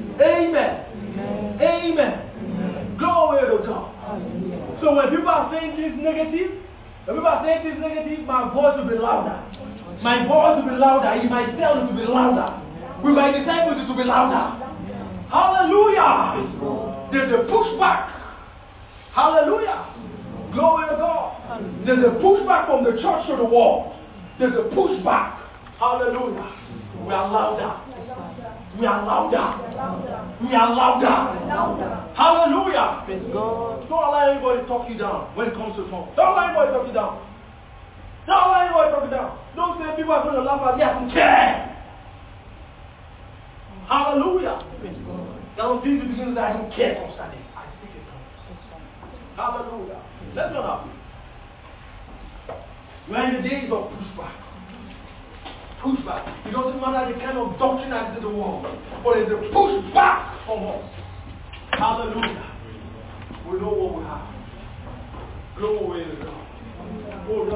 Amen. Amen. Glory to God. So when people are saying things negative, my voice will be louder. My voice will be louder. In my cell it will be louder. With my disciples it will be louder. Hallelujah. There's a pushback. Hallelujah. Glory to God. There's a pushback from the church to the world. There's a pushback. Hallelujah. We are louder. We are louder. We are louder. Hallelujah. Don't allow anybody to talk you down when it comes to tongues. Don't allow anybody to talk you down. Don't allow anybody to talk you down. Don't say people are going to laugh at you. I don't care. Hallelujah. There are things you begin to say, I don't care concerning. I speak in tongues. Hallelujah. Let's not happen. We're in the days of pushback. Pushback. It doesn't matter the kind of doctrine that is in the world, but it's a pushback from us. Hallelujah. We know what we have. Glory to God.